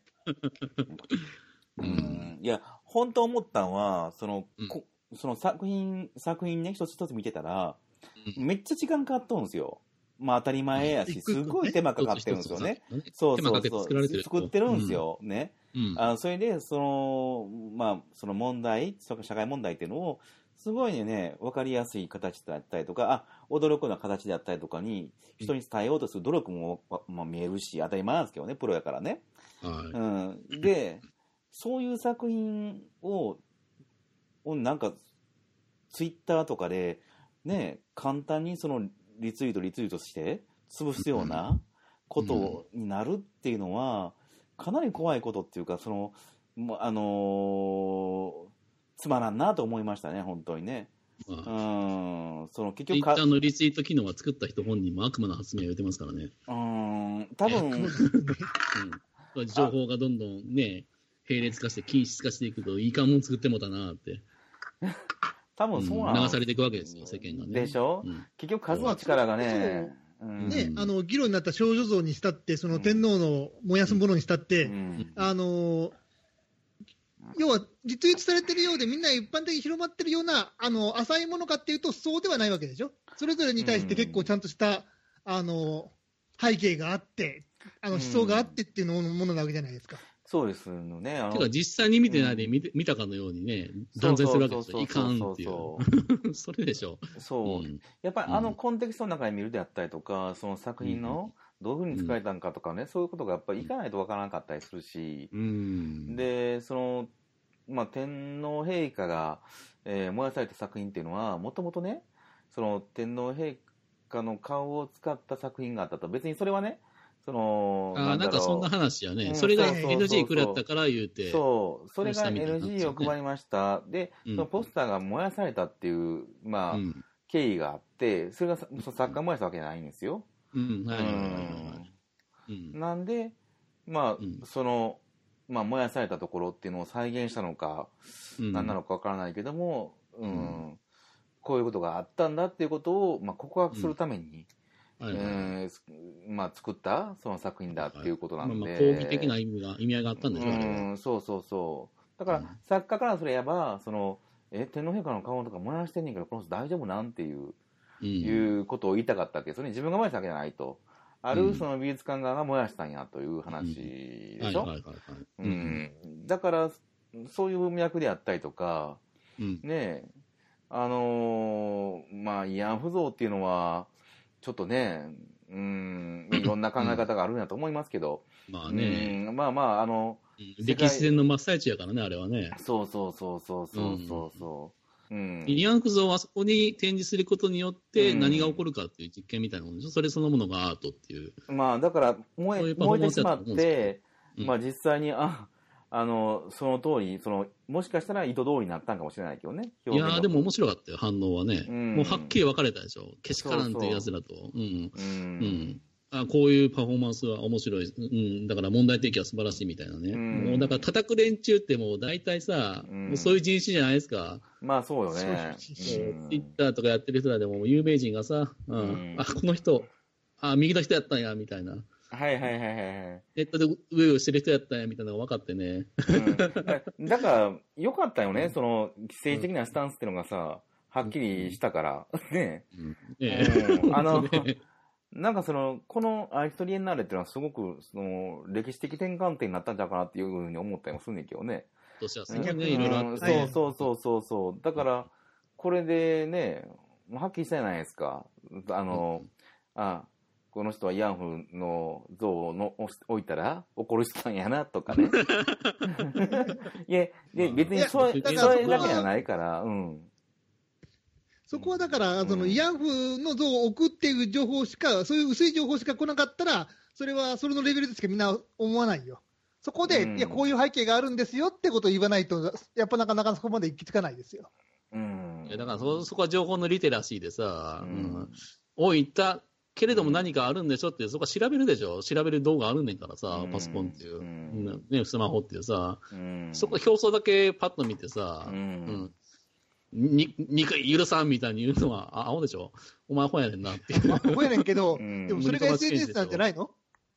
いや、本当思ったのは、その作品ね、一つ一つ見てたら、めっちゃ時間かかっとるんですよ。まあ当たり前やし、すごい手間かかってるんですよね。そう作ってるんですよ。ね。それで、その問題、社会問題っていうのを、すごいね、わかりやすい形だったりとか、驚くような形だったりとかに、人に伝えようとする努力も、見えるし、当たり前なんですけどね、プロやからね。で、そういう作品をなんか、ツイッターとかで、ね、簡単にそのリツイートして、潰すようなことになるっていうのは、かなり怖いことっていうか、つまらんなと思いましたね、本当にね。結局、 ツイッターのリツイート機能は作った人本人も悪魔の発明を言ってますからね。 多分、 情報がどんどんね、並列化して均質化していくといいかもん作ってもたなって。 多分そうなん流されていくわけですよ、世間がね。 でしょ、結局数の力がね、 議論になった少女像にしたって、その天皇の燃やすものにしたって、要はリツイートされてるようでみんな一般的に広まってるような浅いものかっていうとそうではないわけでしょ。それぞれに対して結構ちゃんとした背景があって思想があってっていうものなわけじゃないですか。 そうですのね。 てか実際に見てないで見たかのようにね、断罪するわけですよ。いかんっていう。それでしょ。 そう。やっぱりコンテキストの中に見るであったりとか、その作品のどういうふうに使えたのかとかね、そういうことがやっぱりいかないとわからなかったりするし、で、天皇陛下が、燃やされた作品っていうのは、もともとね、その天皇陛下の顔を使った作品があったと、別にそれはね、 なんかそんな話やね。それが NG 食らったから言うて。 それが NG を配りました。で、そのポスターが燃やされたっていう、経緯があって、それが作家燃やしたわけじゃないんですよ。なんで、燃やされたところっていうのを再現したのか、何なのかわからないけども、こういうことがあったんだっていうことを、告白するために、作ったその作品だっていうことなんで、 抗議的な意味合いがあったんでしょそう。だから、作家からすれば、天皇陛下の顔とか燃やしてんねんけど、この人大丈夫なんていうことを言いたかったわけですよね。自分が燃やしたわけじゃないと。あるその美術館側が燃やしたんやという話でしょ。だから、そういう文脈であったりとか、ね、慰安婦像っていうのは、ちょっとね、いろんな考え方があるんだと思いますけど、 歴史戦の真っ最中やからね、あれはね。 そう。 慰安婦像をあそこに展示することによって何が起こるかっていう実験みたいなものでしょ。それそのものがアートっていう。 だから燃えてしまって、実際にその通り、もしかしたら意図通りになったんかもしれないけどね。 いやー、でも面白かったよ、反応はね。もうはっきり分かれたでしょ。けしからんっていうやつらと。こういうパフォーマンスは面白い。だから問題提起は素晴らしいみたいなね。もうだから叩く連中ってもう大体さ、もうそういう人種じゃないですか。 そうよね。 ツイッターとかやってる人らでも有名人がさ、この人、右の人やったんや、みたいな。ネットで上をしてる人やったんやみたいなのが分かってね。 だから、よかったよね、その、政治的なスタンスっていうのがさ、はっきりしたから。ね。なんかこのアイストリエンナーレっていうのはすごく、歴史的転換点になったんじゃないかなっていうふうに思ったりもするんだけどね。 年はすごいね、いろいろあって。 そう。だから、これでね、はっきりしたじゃないですか。この人は慰安婦の像を置いたら怒る人なんやなとかね。いや、別にそれだけじゃないから、 そこはだから、慰安婦の像を置くっていう情報しか、そういう薄い情報しか来なかったら、それはそれのレベルでしかみんな思わないよ。 そこで、 うんいや、こういう背景があるんですよってことを言わないと、やっぱなかなかそこまで行き着かないですよ。 だからそこは情報のリテラシーでさ、 うん言ったけれども何かあるんでしょって、そこは調べるでしょ、調べる動画あるねんからさ、 うんパソコンっていう、 うんね、スマホっていうさ、 うんそこ表層だけパッと見てさ、2回許さんみたいに言うのは、青でしょ、お前アホやねんなっていう。 覚えねんけど、 うんでもそれが SNS なんじゃないの？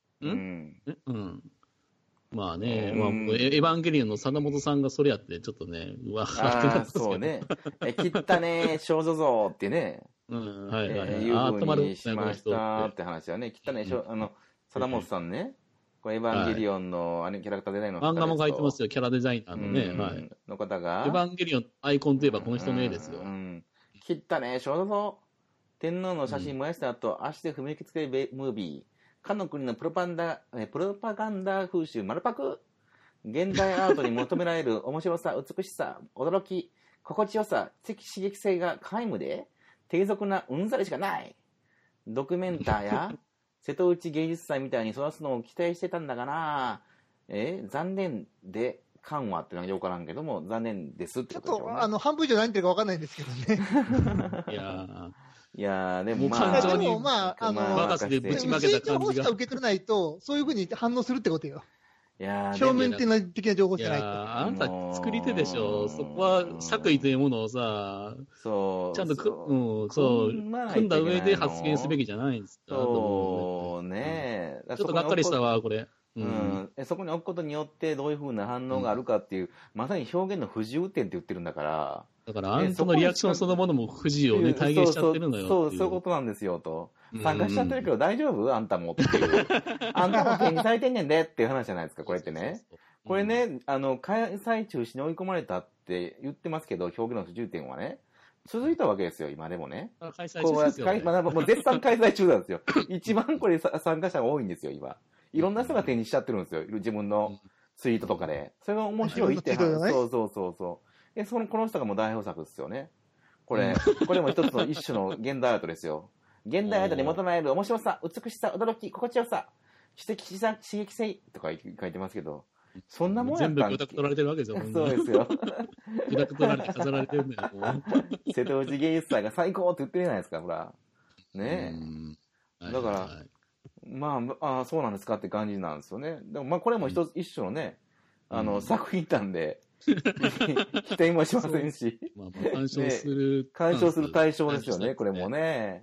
まあね、 うんまあ、エヴァンゲリオンの貞本さんがそれやって、ちょっとね、うわーってなああ、 ったんですけどそうね。切ったね、少女像ってね、 はいはいはい。 いうふう止まるにしましたって話はね、切ったね、貞本さんね、これエヴァンゲリオンのキャラクターデザインの方漫画も書いてますよ。 よ、キャラデザイナーのね、 うんはい。 の方が。 エヴァンゲリオンアイコンといえばこの人の絵ですよ。 切ったね、少女像。天皇の写真燃やした後、足で踏みつけるムービー。かの国のプロパガンダ風習丸パク。現代アートに求められる面白さ、美しさ、驚き、心地よさ、刺激性が皆無で、低俗なうんざりしかない。ドキュメンターや瀬戸内芸術祭みたいに育つのを期待してたんだがな。残念で緩和ってのはよくわからんけども、残念ですってちょっことでしょうね。 と、半分以上何言ってるか分かんないんですけどね。 いやでももう感情にでもまあ、 バカスでぶちまけた感じが情報しか受け取れないと、そういうふうに反応するってことよ。 いや表面的な情報いじゃないと。 やあんた作り手でしょ。そこは作為というものをさ、 そうちゃんと組んだ上で発言すべきじゃないんですか。 そうね、 ちょっとがっかりしたわ、これ。 そこに置くことによってどういうふうな反応があるかっていう、まさに表現の不自由点って言ってるんだから。 だからあんたのリアクションそのものも不自由をね、体現しちゃってるのよ。 そういうことなんですよと。参加しちゃってるけど大丈夫あんたもっていう。あんたも展示されてんねんでっていう話じゃないですか、これってね。これね、開催中止に追い込まれたって言ってますけど、表現の不自由点はね、続いたわけですよ、今でもね。 開催中ですよ、ね。 もう絶賛開催中なんですよ。一番これ参加者が多いんですよ、今。いろんな人が展示しちゃってるんですよ、自分のツイートとかで。それが面白いって話。そう。この人がもう代表作ですよね。これも一つの一種の現代アートですよ。現代アートに求められる面白さ、美しさ、驚き、心地よさ、刺激性とか書いてますけど、そんなもんやったん全部魚拓取られてるわけですよ。 そうですよ。 魚拓取られて飾られてるんだよ。 瀬戸内芸術祭が最高って言ってるじゃないですか、ほら。ねえ。だから、まあ、そうなんですかって感じなんですよね。でもまあこれも一種のね、作品なんで、否定もしませんし。 干渉する。 干渉する対象ですよね、これもね。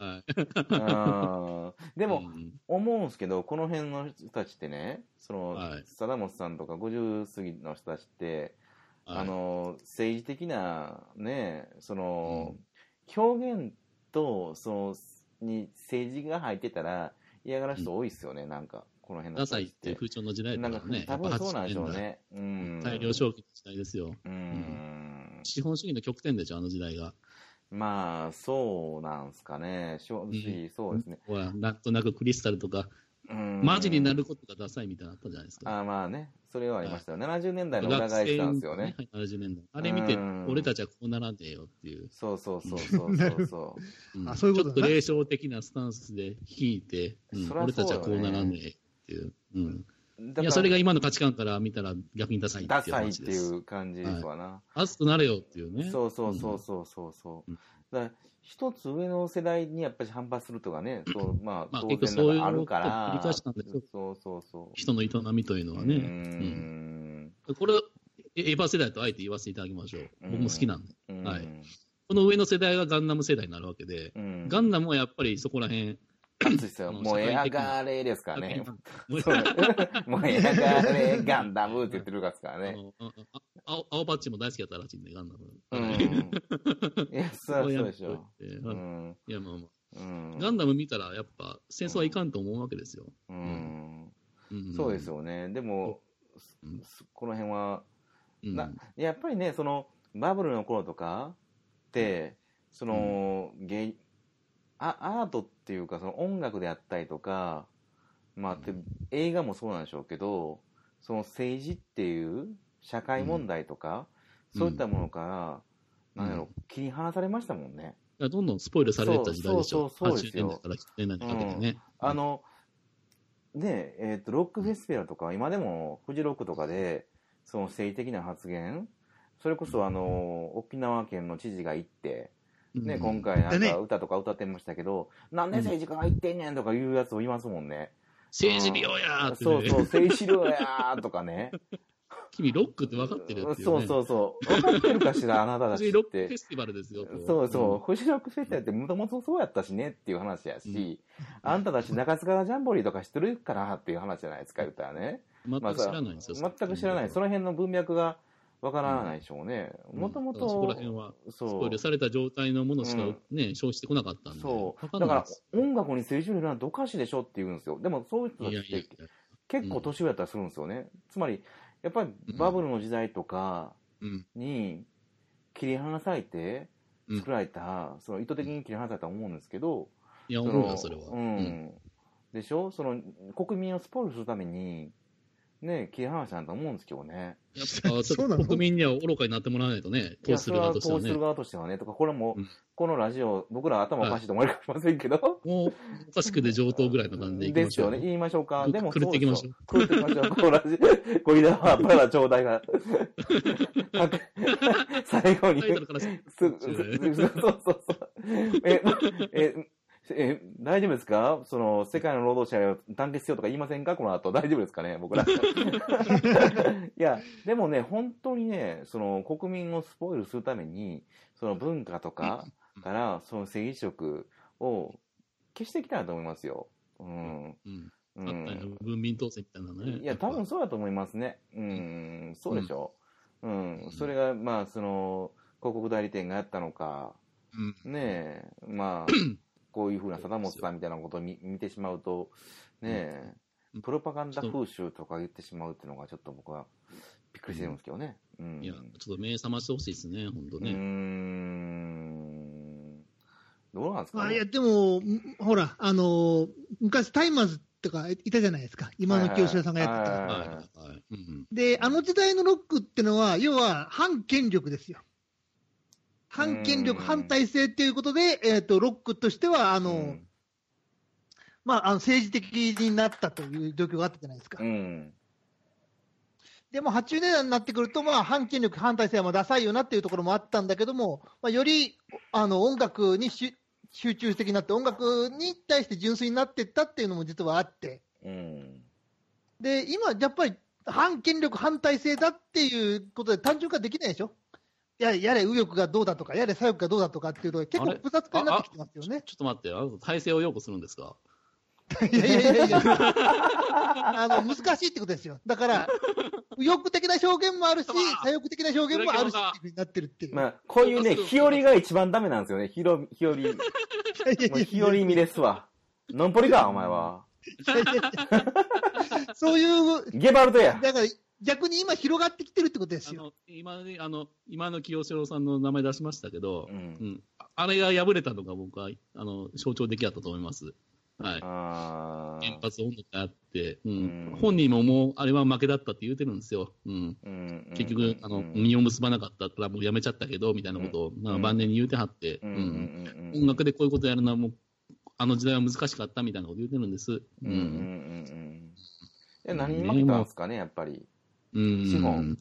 でも、思うんですけど、この辺の人たちってね、貞本さんとか50過ぎの人たちって、政治的なね、表現と、に政治が入ってたら嫌がる人多いですよね、なんか。この辺のダサいっていう風潮の時代だからね。 多分そうなんでしょうね。 大量消費の時代ですよ。資本主義の極点でしょ、あの時代が。 まあ、そうなんすかね。そうですね。 なんとなくクリスタルとか、マジになることがダサいみたいなのあったじゃないですか。 まあね。それはありましたよ。70年代の裏返したんですよね。 70年代。あれ見て、俺たちはこうならねえよっていう。 そう。ちょっと霊障的なスタンスで引いて、俺たちはこうならねえっていう。いや、それが今の価値観から見たら逆にダサいっていう話です。 ダサいっていう感じですわな。 熱くなれよっていうね。 そう。だから一つ上の世代にやっぱり反発するとかね、当然あるから。 そう。人の営みというのはね。これ、エヴァ世代とあえて言わせていただきましょう。僕も好きなんで。この上の世代がガンダム世代になるわけで、ガンダムはやっぱりそこら辺、 もうエアガーレーですからね。もうエアガーレーガンダムって言ってるからね。 青パッチも大好きだったらしいんで、ガンダム。 いや、そうでしょ。 いや、ガンダム見たらやっぱ戦争はいかんと思うわけですよ。 そうですよね。でも、この辺は、やっぱりね、バブルの頃とかって、アートっていうか、音楽であったりとか、映画もそうなんでしょうけど、政治っていう社会問題とか、そういったものから、切り離されましたもんね。 どんどんスポイルされた時代でしょ。 そうですよ。 80年代から90年代にかけてね。 ね、ロックフェスティバルとか、今でもフジロックとかで、その政治的な発言、それこそ沖縄県の知事が行って、ね、今回なんか歌とか歌ってましたけど、なんで政治家が言ってんねんとかいうやつをいますもんね。 政治利用やーって、ね。 そうそう、政治利用やーとかね。 君、ロックって分かってるっていう、ね。 そうそうそう。分かってるかしら、あなたたちって。 フジロックフェスティバルですよ。 そうそう。フジロックフェスティバルってもともとそうやったしねっていう話やし、あんたたち中津川ジャンボリーとか知ってるかなっていう話じゃないですか、言ったらね。 全く知らないんですよ。 全く知らない。その辺の文脈がわからないでしょうね。もともと。 そこら辺は、スポイルされた状態のものしかね、消費してこなかったんで。 そう。だから、音楽に政治を入れるなんておかしいでしょって言うんですよ。でも、そういう人たちって結構年上だったりするんですよね。つまり、やっぱりバブルの時代とかに切り離されて作られた、その意図的に切り離されたと思うんですけど、 いや、思うよ、それは。 でしょ、その国民をスポイルするために、ね、切り離したんだと思うんですけどね。 やっぱちょっと国民には愚かになってもらわないとね、投資する側としてはね。 投資する側としてはね、とか、これも、このラジオ、僕ら頭おかしいと思いかもしれませんけど。 もう、おかしくて上等ぐらいの感じでいきましょう。 ですよね、言いましょうか。でも、 狂っていきましょう。 狂っていきましょう。このラジオ、これだわ、バラ頂戴が。最後に。そうそうそう。大丈夫ですか、その世界の労働者を団結しようとか言いませんか、この後。大丈夫ですかね、僕ら。いや、でもね、本当にね、その国民をスポイルするために、その文化とかから、その政治色を消していきたいと思いますよ。文民統制みたいなね。 いや、多分そうだと思いますね。そうでしょ。それが、まあ、その、広告代理店がやったのか、ねえ、まあ、こういうふうな貞本さんみたいなことを見てしまうと、ねえ、プロパガンダ風習とか言ってしまうっていうのがちょっと僕はびっくりしてるんですけどね。 いや、ちょっと目覚ましてほしいですね、本当ね。 どうなんですかね。 いや、でも、ほら、昔タイマーズとかいたじゃないですか。今の清志郎さんがやってた。で、あの時代のロックってのは、要は反権力ですよ。反権力、反体制っていうことで、ロックとしては、まあ、政治的になったという状況があったじゃないですか。でも、80年代になってくると、まあ、反権力、反体制はダサいよなっていうところもあったんだけども、まあ、より、音楽に集中的になって、音楽に対して純粋になっていったっていうのも実はあって、で、今、やっぱり、反権力、反体制だっていうことで単純化できないでしょ。やれ右翼がどうだとか、やれ左翼がどうだとかっていうのが結構複雑化になってきてますよね。 ちょっと待って、体制を擁護するんですか？ いや難しいってことですよ。だから、右翼的な表現もあるし、左翼的な表現もあるしっていうふうになってるっていう。 まあ、こういうね、日和が一番ダメなんですよね。日和。日和見ですわ。ノンポリか、お前は。 そういう。 ゲバルトや。 だから逆に今広がってきてるってことですよ。 今の清志郎さんの名前出しましたけど、あれが敗れたのが僕は象徴的だったと思います。はい。原発温度があって、本人ももうあれは負けだったって言うてるんですよ。結局実を結ばなかったらもうやめちゃったけどみたいなことを晩年に言うてはって、音楽でこういうことやるのはもうあの時代は難しかったみたいなこと言うてるんです。 何に負けたんですかね、やっぱり。資本。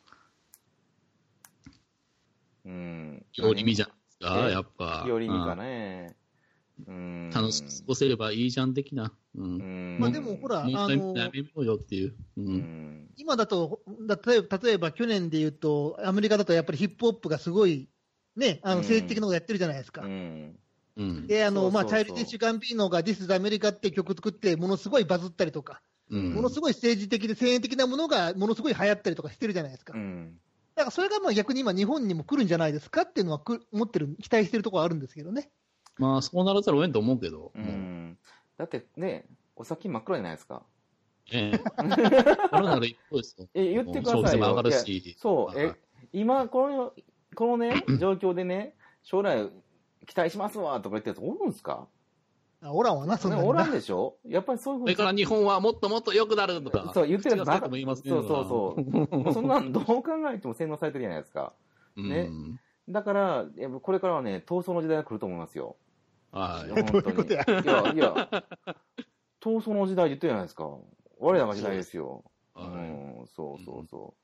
日和見じゃんですか、やっぱ。 日和見かね。 楽しく過ごせればいいじゃん的な。 まあでもほら、 やめようよっていう。 今だと、例えば去年で言うと、アメリカだとやっぱりヒップホップがすごい、ね、政治的なことやってるじゃないですか。で、チャイルディッシュ・ガンビーノが This is America って曲作って、ものすごいバズったりとか。ものすごい政治的で先鋭的なものがものすごい流行ったりとかしてるじゃないですか。だからそれがまあ逆に今日本にも来るんじゃないですかっていうのは思ってる、期待してるところはあるんですけどね。 まあそうならざるを得んと思うけど。 だってね、お先真っ黒じゃないですか。 コロナで一方ですよ。 言ってくださいよ。 上がるし。 そう、今このね、状況でね、将来期待しますわとか言ってるやつおるんですか？ おらんわな、そんなに。 おらんでしょ？やっぱりそういうふうに。 それから日本はもっともっと良くなるとか。 そう、言ってるやつばっかも言いますね。 そう。そんなんどう考えても洗脳されてるじゃないですか。ね。だから、これからはね、闘争の時代が来ると思いますよ。 はい。 本当に。いや、闘闘争の時代って言ってるじゃないですか。我らが時代ですよ。 はいそうそうそう。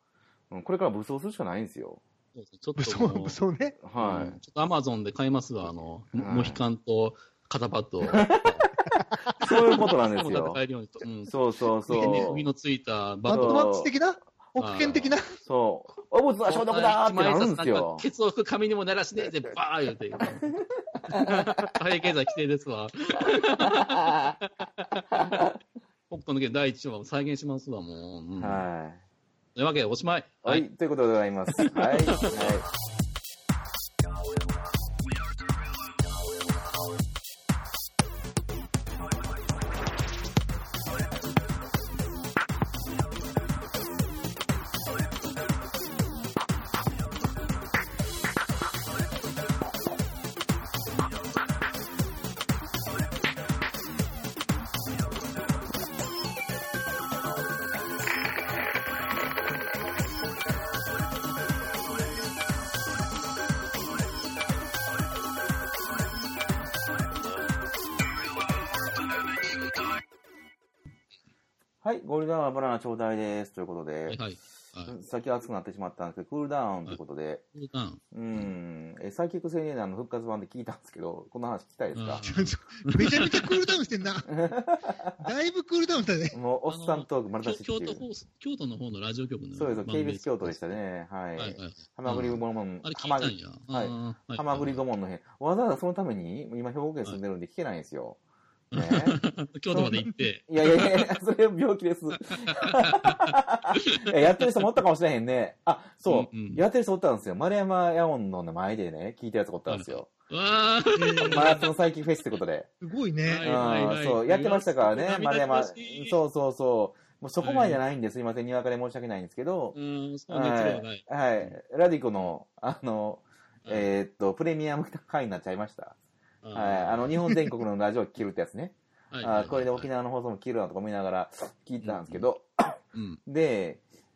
これから武装するしかないんですよ。 ちょっともう、 そうね。 はい。 ちょっとアマゾンで買いますわ、モヒカンと肩パッドを。 そういうことなんですよ。そうそうそう。 首のついたバットマッチ的な保険的なそう。お物は消毒だーってなるんですよ。 ケツを拭く紙にも鳴らしねえで、バー言うて。貨幣経済規定ですわ。北斗の拳第1話を再現しますわ、もう。 はい。 というわけで、おしまい。 はい、ということでございます。はい。はい。はい、ゴールデンはバナナ頂戴です。ということで、はいはい、先暑くなってしまったんですけど、クールダウンということで、サイキック青年団の復活版で聞いたんですけど、この話聞きたいですか？ めちゃめちゃクールダウンしてんな。だいぶクールダウンしたね。 もう、おっさんトーク丸出しっていう。 京都の方のラジオ局の。 そうです、KBS 京都でしたね。はい。ハマグリ顧問、ハマグリ顧問の辺。わざわざそのために、今兵庫県住んでるんで聞けないんですよ。ね、 京都まで行って。 いや、それは病気です。やってる人もおったかもしれへんね。あ、そう、やってる人おったんですよ。丸山ヤオンの前でね、聞いたやつおったんですよ。マラソン最近フェスってことで。 すごいね。 そう、やってましたからね、丸山。そうそうそう。もうそこまでじゃないんです。すいません、にわかで申し訳ないんですけど。はい。ラディコの、プレミアム会になっちゃいました。はい。日本全国のラジオを聞けるってやつね。これで沖縄の放送も聞けるなとか思いながら聞いてたんですけど。で、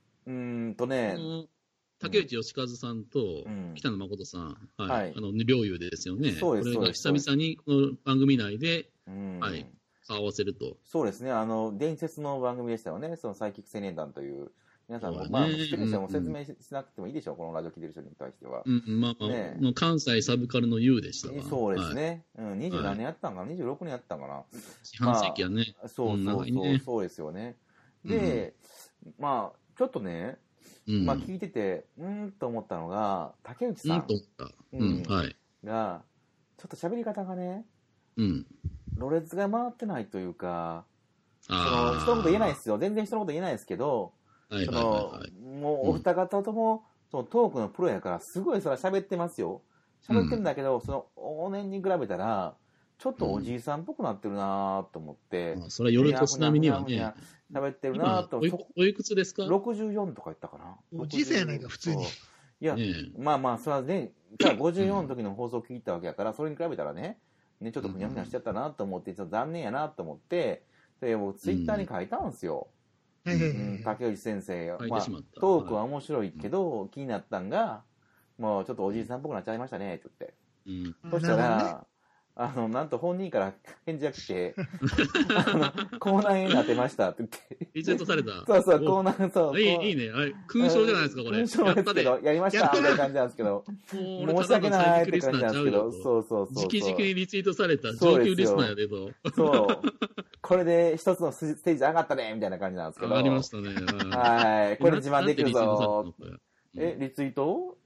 竹内義和さんと北野誠さん、両友ですよね。そうです。これが久々にこの番組内で、合わせると。 そうですね。伝説の番組でしたよね。そのサイキック青年団という。皆さんも、まあ、知ってる人も説明しなくてもいいでしょう、このラジオ聞いてる人に対しては。 関西サブカルの U でしたわ。 そうですね。20何年やったんかな ?26 年やったんかな半世紀やね。 そうですよね。で、まあ、ちょっとね、まあ聞いてて、と思ったのが、竹内さんが、ちょっと喋り方がね、ろれつが回ってないというか、人のこと言えないですよ。全然人のこと言えないですけど、もうお二方ともそのトークのプロやからすごいそれは喋ってますよ。喋ってるんだけど、その往年に比べたらちょっとおじいさんっぽくなってるなと思って、 それは夜年並みにはね喋ってるなと。 おいくつですか ？64とか言ったかな。 おじいさんやないか普通に。 いや、まあまあそれはね、54の時の放送を聞いたわけやから、それに比べたらねちょっとふにゃふにゃしちゃったなと思って、ちょっと残念やなと思って、で僕ツイッターに書いたんですよ。竹内先生、まあ、トークは面白いけど、気になったんが、もうちょっとおじいさんっぽくなっちゃいましたね、って言って。そしたら、なんと本人から返事が来て、口内炎になってましたって言って。 リツイートされた。 そう、口内炎、そう。 いいね。勲章じゃないですか、これ。 勲章ですけど、やりましたみたいな感じなんですけど、申し訳ないって感じなんですけど、そう。 直々にリツイートされた上級リスナーやでと。 そう。これで一つのステージ上がったねみたいな感じなんですけど。 ありましたね。 はい。これで自慢できるぞ。リツイート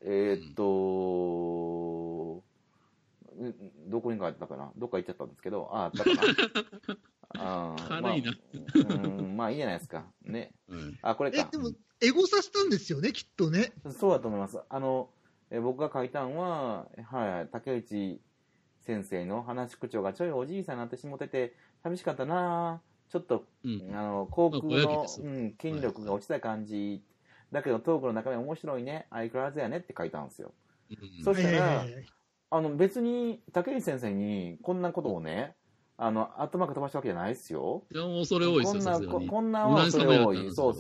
どこに書いてたかな、どっか行っちゃったんですけど、あったかな。 軽いな。 まあいいじゃないですか。ね。これか。 でも、エゴさせたんですよね、きっとね。 そうだと思います。僕が書いたんは、竹内先生の話し口調がちょいおじいさんになってしもてて、寂しかったなちょっと、口腔の、筋力が落ちた感じ。だけどトークの中身面白いね。相変わらずやねって書いたんですよ。そしたら、別に竹内先生にこんなことをね、頭が飛ばしたわけじゃないですよ。 いや、もうそれ多いですよ。 こんなはそれ多い。そう。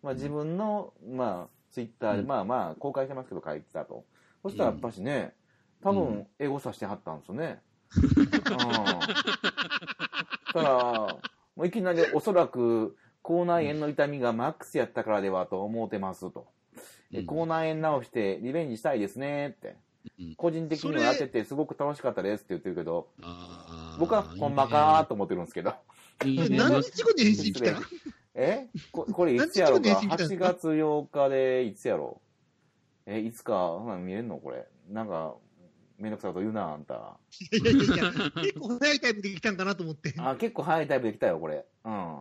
まあ自分の、ツイッターで、公開してますけど書いてたと。そしたらやっぱしね、多分、エゴさしてはったんですよね。 だからもういきなりおそらく口内炎の痛みがマックスやったからではと思うてますと、口内炎治してリベンジしたいですねって、個人的にはやっててすごく楽しかったですって言ってるけど、僕はほんまかーと思ってるんですけど。 いいね。 何日後に返信来たこれいつやろうか。8月8日でいつやろう。いつか見れんのこれ。なんかめんどくさいこと言うなあんた。 いや結構早いタイムで来たんかなと思って。 結構早いタイプで来たよこれ。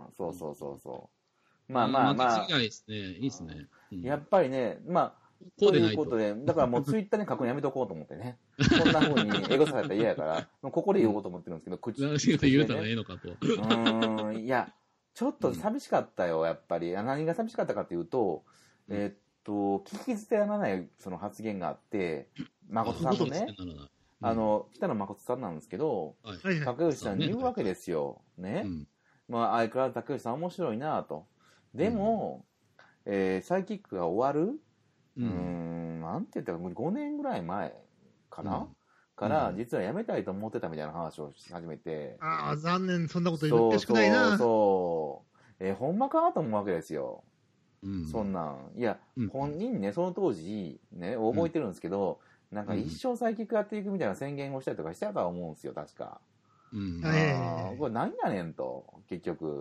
そうまあ間違いですね。いいですね。 やっぱりね、ということで、だからもうツイッターに書くのやめとこうと思ってね。こんな風にエゴサされたら嫌やから、ここで言おうと思ってるんですけど、口で言うたらええのかと。 いや、ちょっと寂しかったよ、やっぱり。何が寂しかったかというと、聞き捨てならないその発言があって、誠さんのね、北野誠さんなんですけど、竹内さんに言うわけですよ。ね。相変わらず竹内さん面白いなと。でも、サイキックが終わるなんて言ったか、5年ぐらい前かな、から実は辞めたいと思ってたみたいな話をし始めて、 残念、そんなこと言ってほしくないな。 ほんまかなと思うわけですよ。そんなん。いや、本人ね、その当時ね、覚えてるんですけど、なんか一生サイキックやっていくみたいな宣言をしたりとかしてたと思うんですよ、確か。これ何やねんと、結局。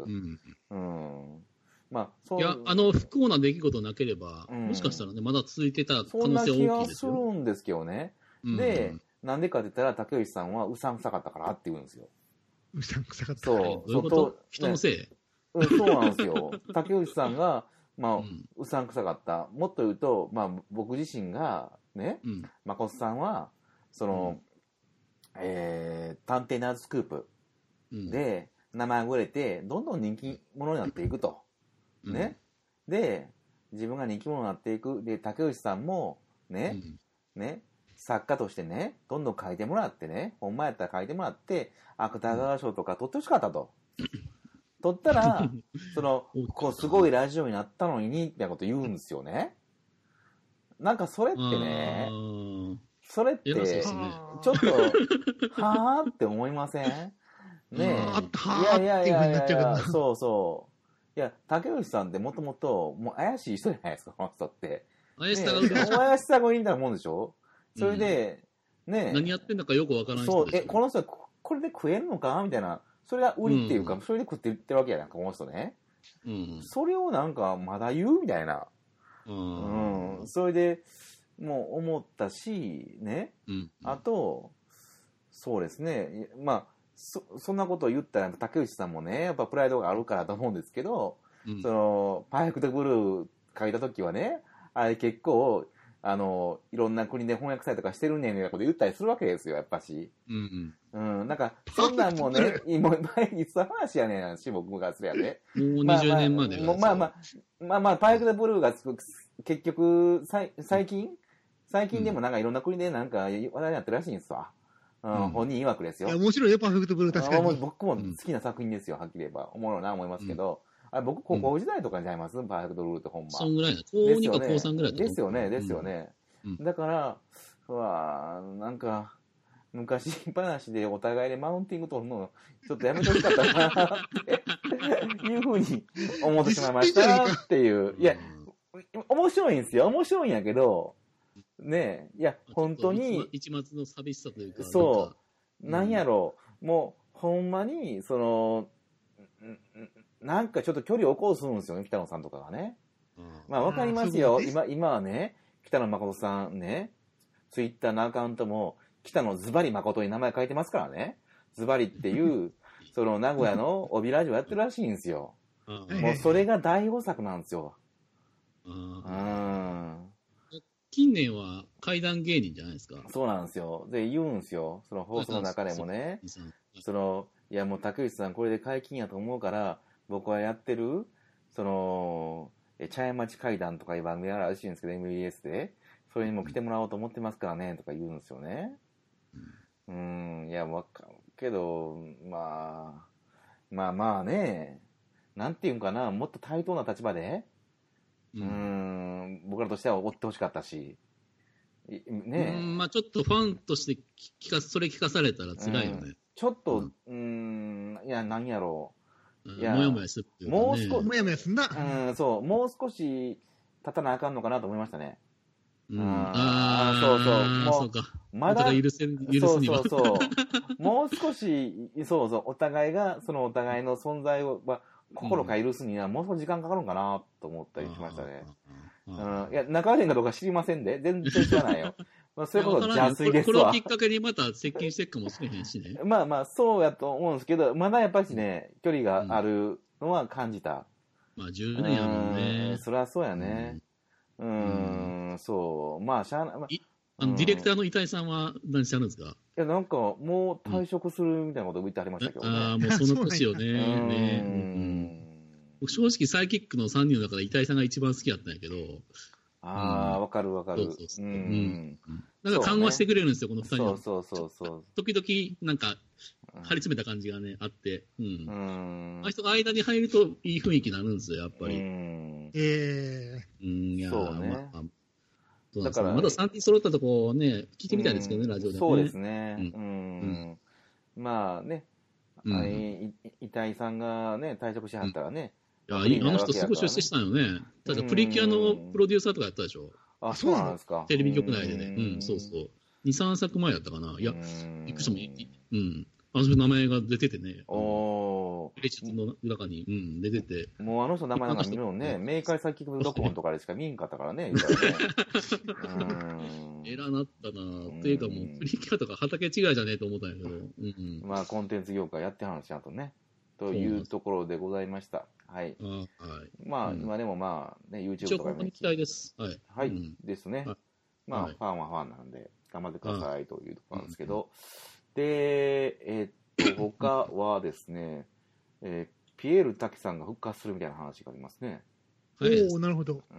いや、不幸な出来事なければ、もしかしたらね、まだ続いてた可能性大きいですよ。 そんな気がするんですけどね。で、なんでかって言ったら、竹内さんはうさんくさかったからって言うんですよ。 うさんくさかった。 そう。 どういうこと？人のせい？ そうなんですよ。竹内さんが、うさんくさかった。もっと言うと、僕自身が、ね、誠さんは、その、探偵ナーズスクープで、名前が売れて、どんどん人気者になっていくと。ね。で、自分が人気者になっていく。で、竹内さんも、ね、作家としてね、どんどん書いてもらってね、ほんまやったら書いてもらって、芥川賞とか取ってほしかったと。取ったら、すごいラジオになったのに、みたいなこと言うんですよね。なんかそれってね、ちょっと、はぁって思いません？ねえ。いや、そう。いや、竹内さんってもともと、もう怪しい人じゃないですか、この人って。 怪しさが怪しさがいいんだもんでしょ？それで、ね。 何やってんだかよくわからない人ですよ。 この人はこれで食えるのかみたいな。それが売りっていうか、それで食ってるわけやなんか、この人ね。それをなんか、まだ言うみたいな。それで、もう思ったし、ね。あと、そうですね。そんなことを言ったら、竹内さんもね、やっぱプライドがあるからと思うんですけど、パーフェクトブルー書いたときはね、あれ結構、いろんな国で翻訳されとかしてるねんみたいなこと言ったりするわけですよ、やっぱし。なんか、そんなんもね、前にいつの話やねんし、僕がすれやで。 もう20年までは。パーフェクトブルーが結局、最近でもなんかいろんな国でなんか話題になってるらしいんですわ。本人曰くですよ。 面白いよ、パーフェクトブルー確かに。 僕も好きな作品ですよ、はっきり言えば。おもろいな思いますけど。僕、高校時代とかじゃいます、パーフェクトブルーってほんま。 そんぐらいだ。高2か高3ぐらいだ。 ですよね。だから、なんか、昔話でお互いでマウンティング取るの、ちょっとやめてほしかったなっていうふうに思ってしまいましたっていう。いや、面白いんですよ。面白いんやけど、ねえ、いや、本当に。 一末の寂しさというか。 そう。なんやろう。もう、ほんまに、なんかちょっと距離を置こうとするんですよね、北野さんとかがね。わかりますよ。今はね、北野誠さんね、ツイッターのアカウントも、北野ズバリ誠に名前書いてますからね。ズバリっていう、名古屋の帯ラジオやってるらしいんですよ。もうそれが大豊作なんですよ。 近年は怪談芸人じゃないですか。 そうなんですよ。で、言うんですよ。その放送の中でもね。いやもう竹内さんこれで解禁やと思うから、僕はやってる、茶屋町怪談とかいう番組があるらしいんですけど、MBS で。それにも来てもらおうと思ってますからね、とか言うんですよね。いや、わかるけど、まあね、なんていうんかな、もっと対等な立場で、僕らとしては追ってほしかったし、 ねえ、 まあちょっとファンとしてそれ聞かされたら辛いよね。 ちょっと、いや、何やろう。いや、 もやもやするっていうかね。 もう少し、 もやもやすんな。 そう、もう少し経たなあかんのかなと思いましたね。 そうもう、 そうか。 まだ、 お互い許すには。 そう。もう少し、お互いが、そのお互いの存在を、心から許すには、もう少し時間かかるのかなと思ったりしましたね。いや、仲悪いかどうか知りませんで、全然知らないよ。それこそ邪推ですわ。 これをきっかけにまた接近していくかもしれへんしね。 まあまあ、そうやと思うんですけど、まだやっぱりね、距離があるのは感じた。 まあ、10年やもんね。 そりゃそうやね。そう。まあ、しゃあない。 ディレクターの板井さんは何してあるんですか？ いや、なんか、もう退職するみたいなこと言ってありましたけどね。 もうその年よね。僕正直サイキックの3人の中で板井さんが一番好きだったんやけど。 わかる。 なんか緩和してくれるんですよ、この2人は。 そう。 時々、なんか、張り詰めた感じがね、あって。あの人が間に入るといい雰囲気になるんですよ、やっぱり。いやそうね。 だから、まだ3人揃ったとこね、聞いてみたいですけどね、ラジオで。 そうですね。まあね、板井さんがね、退職しはったらね。 いや、あの人すごい出世したんよね。確かプリキュアのプロデューサーとかやったでしょ。 あ、そうなんですか。 テレビ局内でね。そう。2、3作前やったかな。いや、いくつもあの人名前が出ててね。レジの中に、出てて。 もうあの人名前なんか見るのね、明快サイキック録音とかでしか見えんかったからね。 偉なったなっていうかもう、プリキュアとか畑違いじゃねえと思ったんやけど。 まあ、コンテンツ業界やってはるんですよ、あとね。というところでございました。はい。まあ、今でもまあ、ね、YouTube とかも期待です。 はい。ですね。まあ、ファンはファンなんで、頑張ってくださいというところなんですけど。で、他はですね、ピエール滝さんが復活するみたいな話がありますね。 おお、なるほど。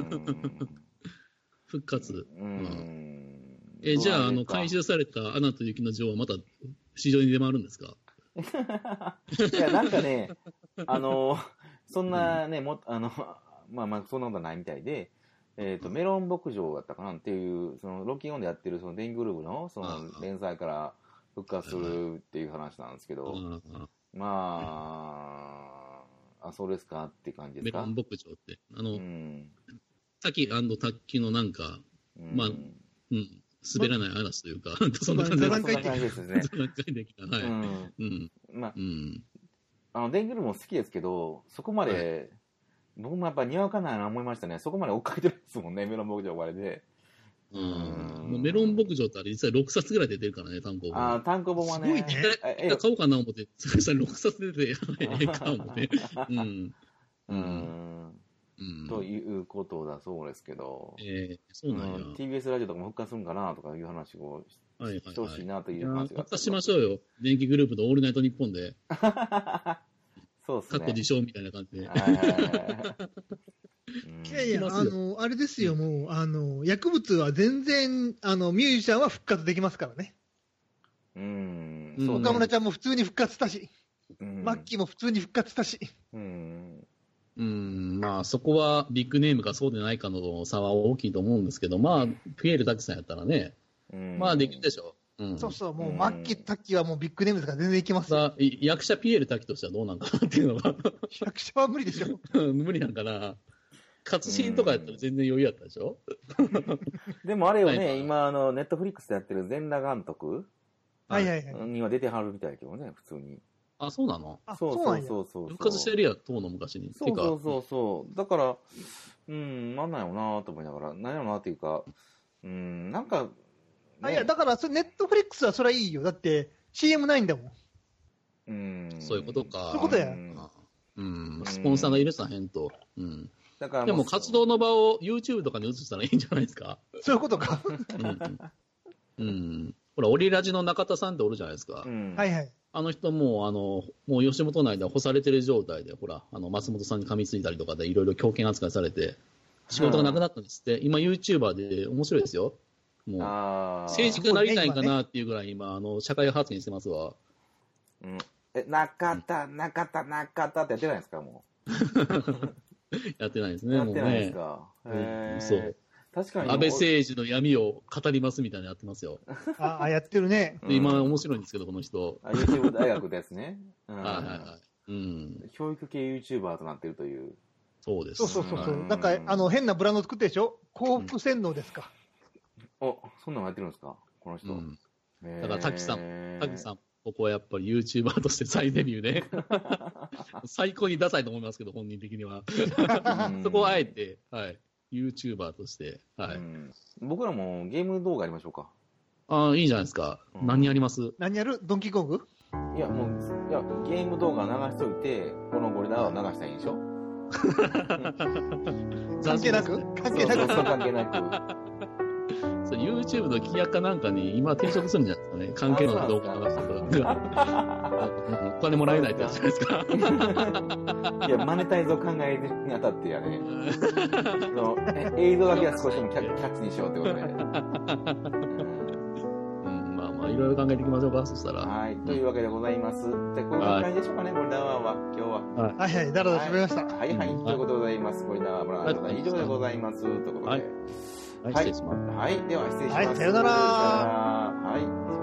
復活。じゃあ、回収されたアナと雪の女王はまた市場に出回るんですか？ いや、なんかね、そんなね、まあ、そんなことないみたいで、メロン牧場だったかなっていう、その、ロッキンオンでやってる、その、電気グループの、その、連載から復活するっていう話なんですけど、まあ、そうですかって感じですか？ メロン牧場って。滝卓球のなんか、まあ、滑らない嵐というか、そんな感じですね。 できた。はい。 まあ、電気グループも好きですけど、そこまで、僕もやっぱにわかないな思いましたね。そこまで追っかけてるんですもんね、メロン牧場あれで。 メロン牧場ってあれ実際6冊ぐらい出てるからね、単行本。 単行本はね。 すごいね。 買おうかな思って、そしたら6冊出て、買うのね。 ということだそうですけど。 そうなんや。 TBS ラジオとかも復活するんかなとかいう話をしてほしいなという話が。 復活しましょうよ。電気グループとオールナイトニッポンで。 そうですね。 過去自称みたいな感じで。 いや、あれですよ、もう、薬物は全然、ミュージシャンは復活できますからね。岡村ちゃんも普通に復活したし、マッキーも普通に復活したし。 まあ、そこはビッグネームかそうでないかの差は大きいと思うんですけど、まあ、ピエール滝さんやったらね、まあ、できるでしょう。 そうそう、もう、マッキー、タッキーはもうビッグネームですから全然いけますよ。 役者ピエール滝としてはどうなんかなっていうのが。 役者は無理でしょ。 無理なんかな。活シーンとかやったら全然余裕やったでしょ。 でもあれよね、今、ネットフリックスでやってる全裸監督には出てはるみたいだけどね、普通に。 あ、そうなの？ そう。 復活してるやん、当の昔に。 そう。だから、なんなんやろなと思いながら、なんやろなっていうか、なんか、 いや、だから、ネットフリックスはそれはいいよ。だって、CM ないんだもん。そういうことか。 そういうことや。 スポンサーがいるさへんと。だからでも活動の場を YouTube とかに移したらいいんじゃないですか？ そういうことか。 ほら、オリラジの中田さんっておるじゃないですか。 はいはい。 あの人も、もう吉本内では干されてる状態で、ほら、松本さんに噛みついたりとかでいろいろ強権扱いされて、仕事がなくなったんですって。今 YouTuber で面白いですよ。もう、政治家になりたいんかなっていうぐらい今、社会発言してますわ。 中田ってやってないですか、もう。 やってないですね、 やってないですか。 そう。 確かに。 安倍政治の闇を語りますみたいなのやってますよ。 あ、やってるね。 で今面白いんですけど、この人。 YouTube 大学ですね。 はいはいはい。うん。 教育系 YouTuber となってるという。 そうです。 そう。なんか、変なブランド作ってるでしょ？幸福洗脳ですか。 そんなのやってるんですかこの人。 だから、滝さん、ここはやっぱり YouTuber として再デビューで、最高にダサいと思いますけど、本人的には。そこはあえて、はい、YouTuber として、はい。 僕らもゲーム動画やりましょうか。 ああ、いいじゃないですか。何やります？ 何やる？ドンキーコング？ いや、ゲーム動画流しといて、このゴリラを流したらいいんでしょ関係なくそう関係なく。 YouTube の規約かなんかに今転職するんじゃないですかね。関係の動画流してたら。お金もらえないってやつじゃないですか。 いや、マネタイズを考えるにあたってやね。映像だけは少しでもキャッチにしようってことで。 まあ、いろいろ考えていきましょうか、そしたら。 はい。というわけでございます。で、こんな感じでしょうかね、ゴリラは、今日は。 はいはい、だらだら喋りました。 はいはい、ということでございます。ゴリラは、以上でございます。ということで。 はい、失礼します。 はい、では失礼します。 はい、さよなら。 はい。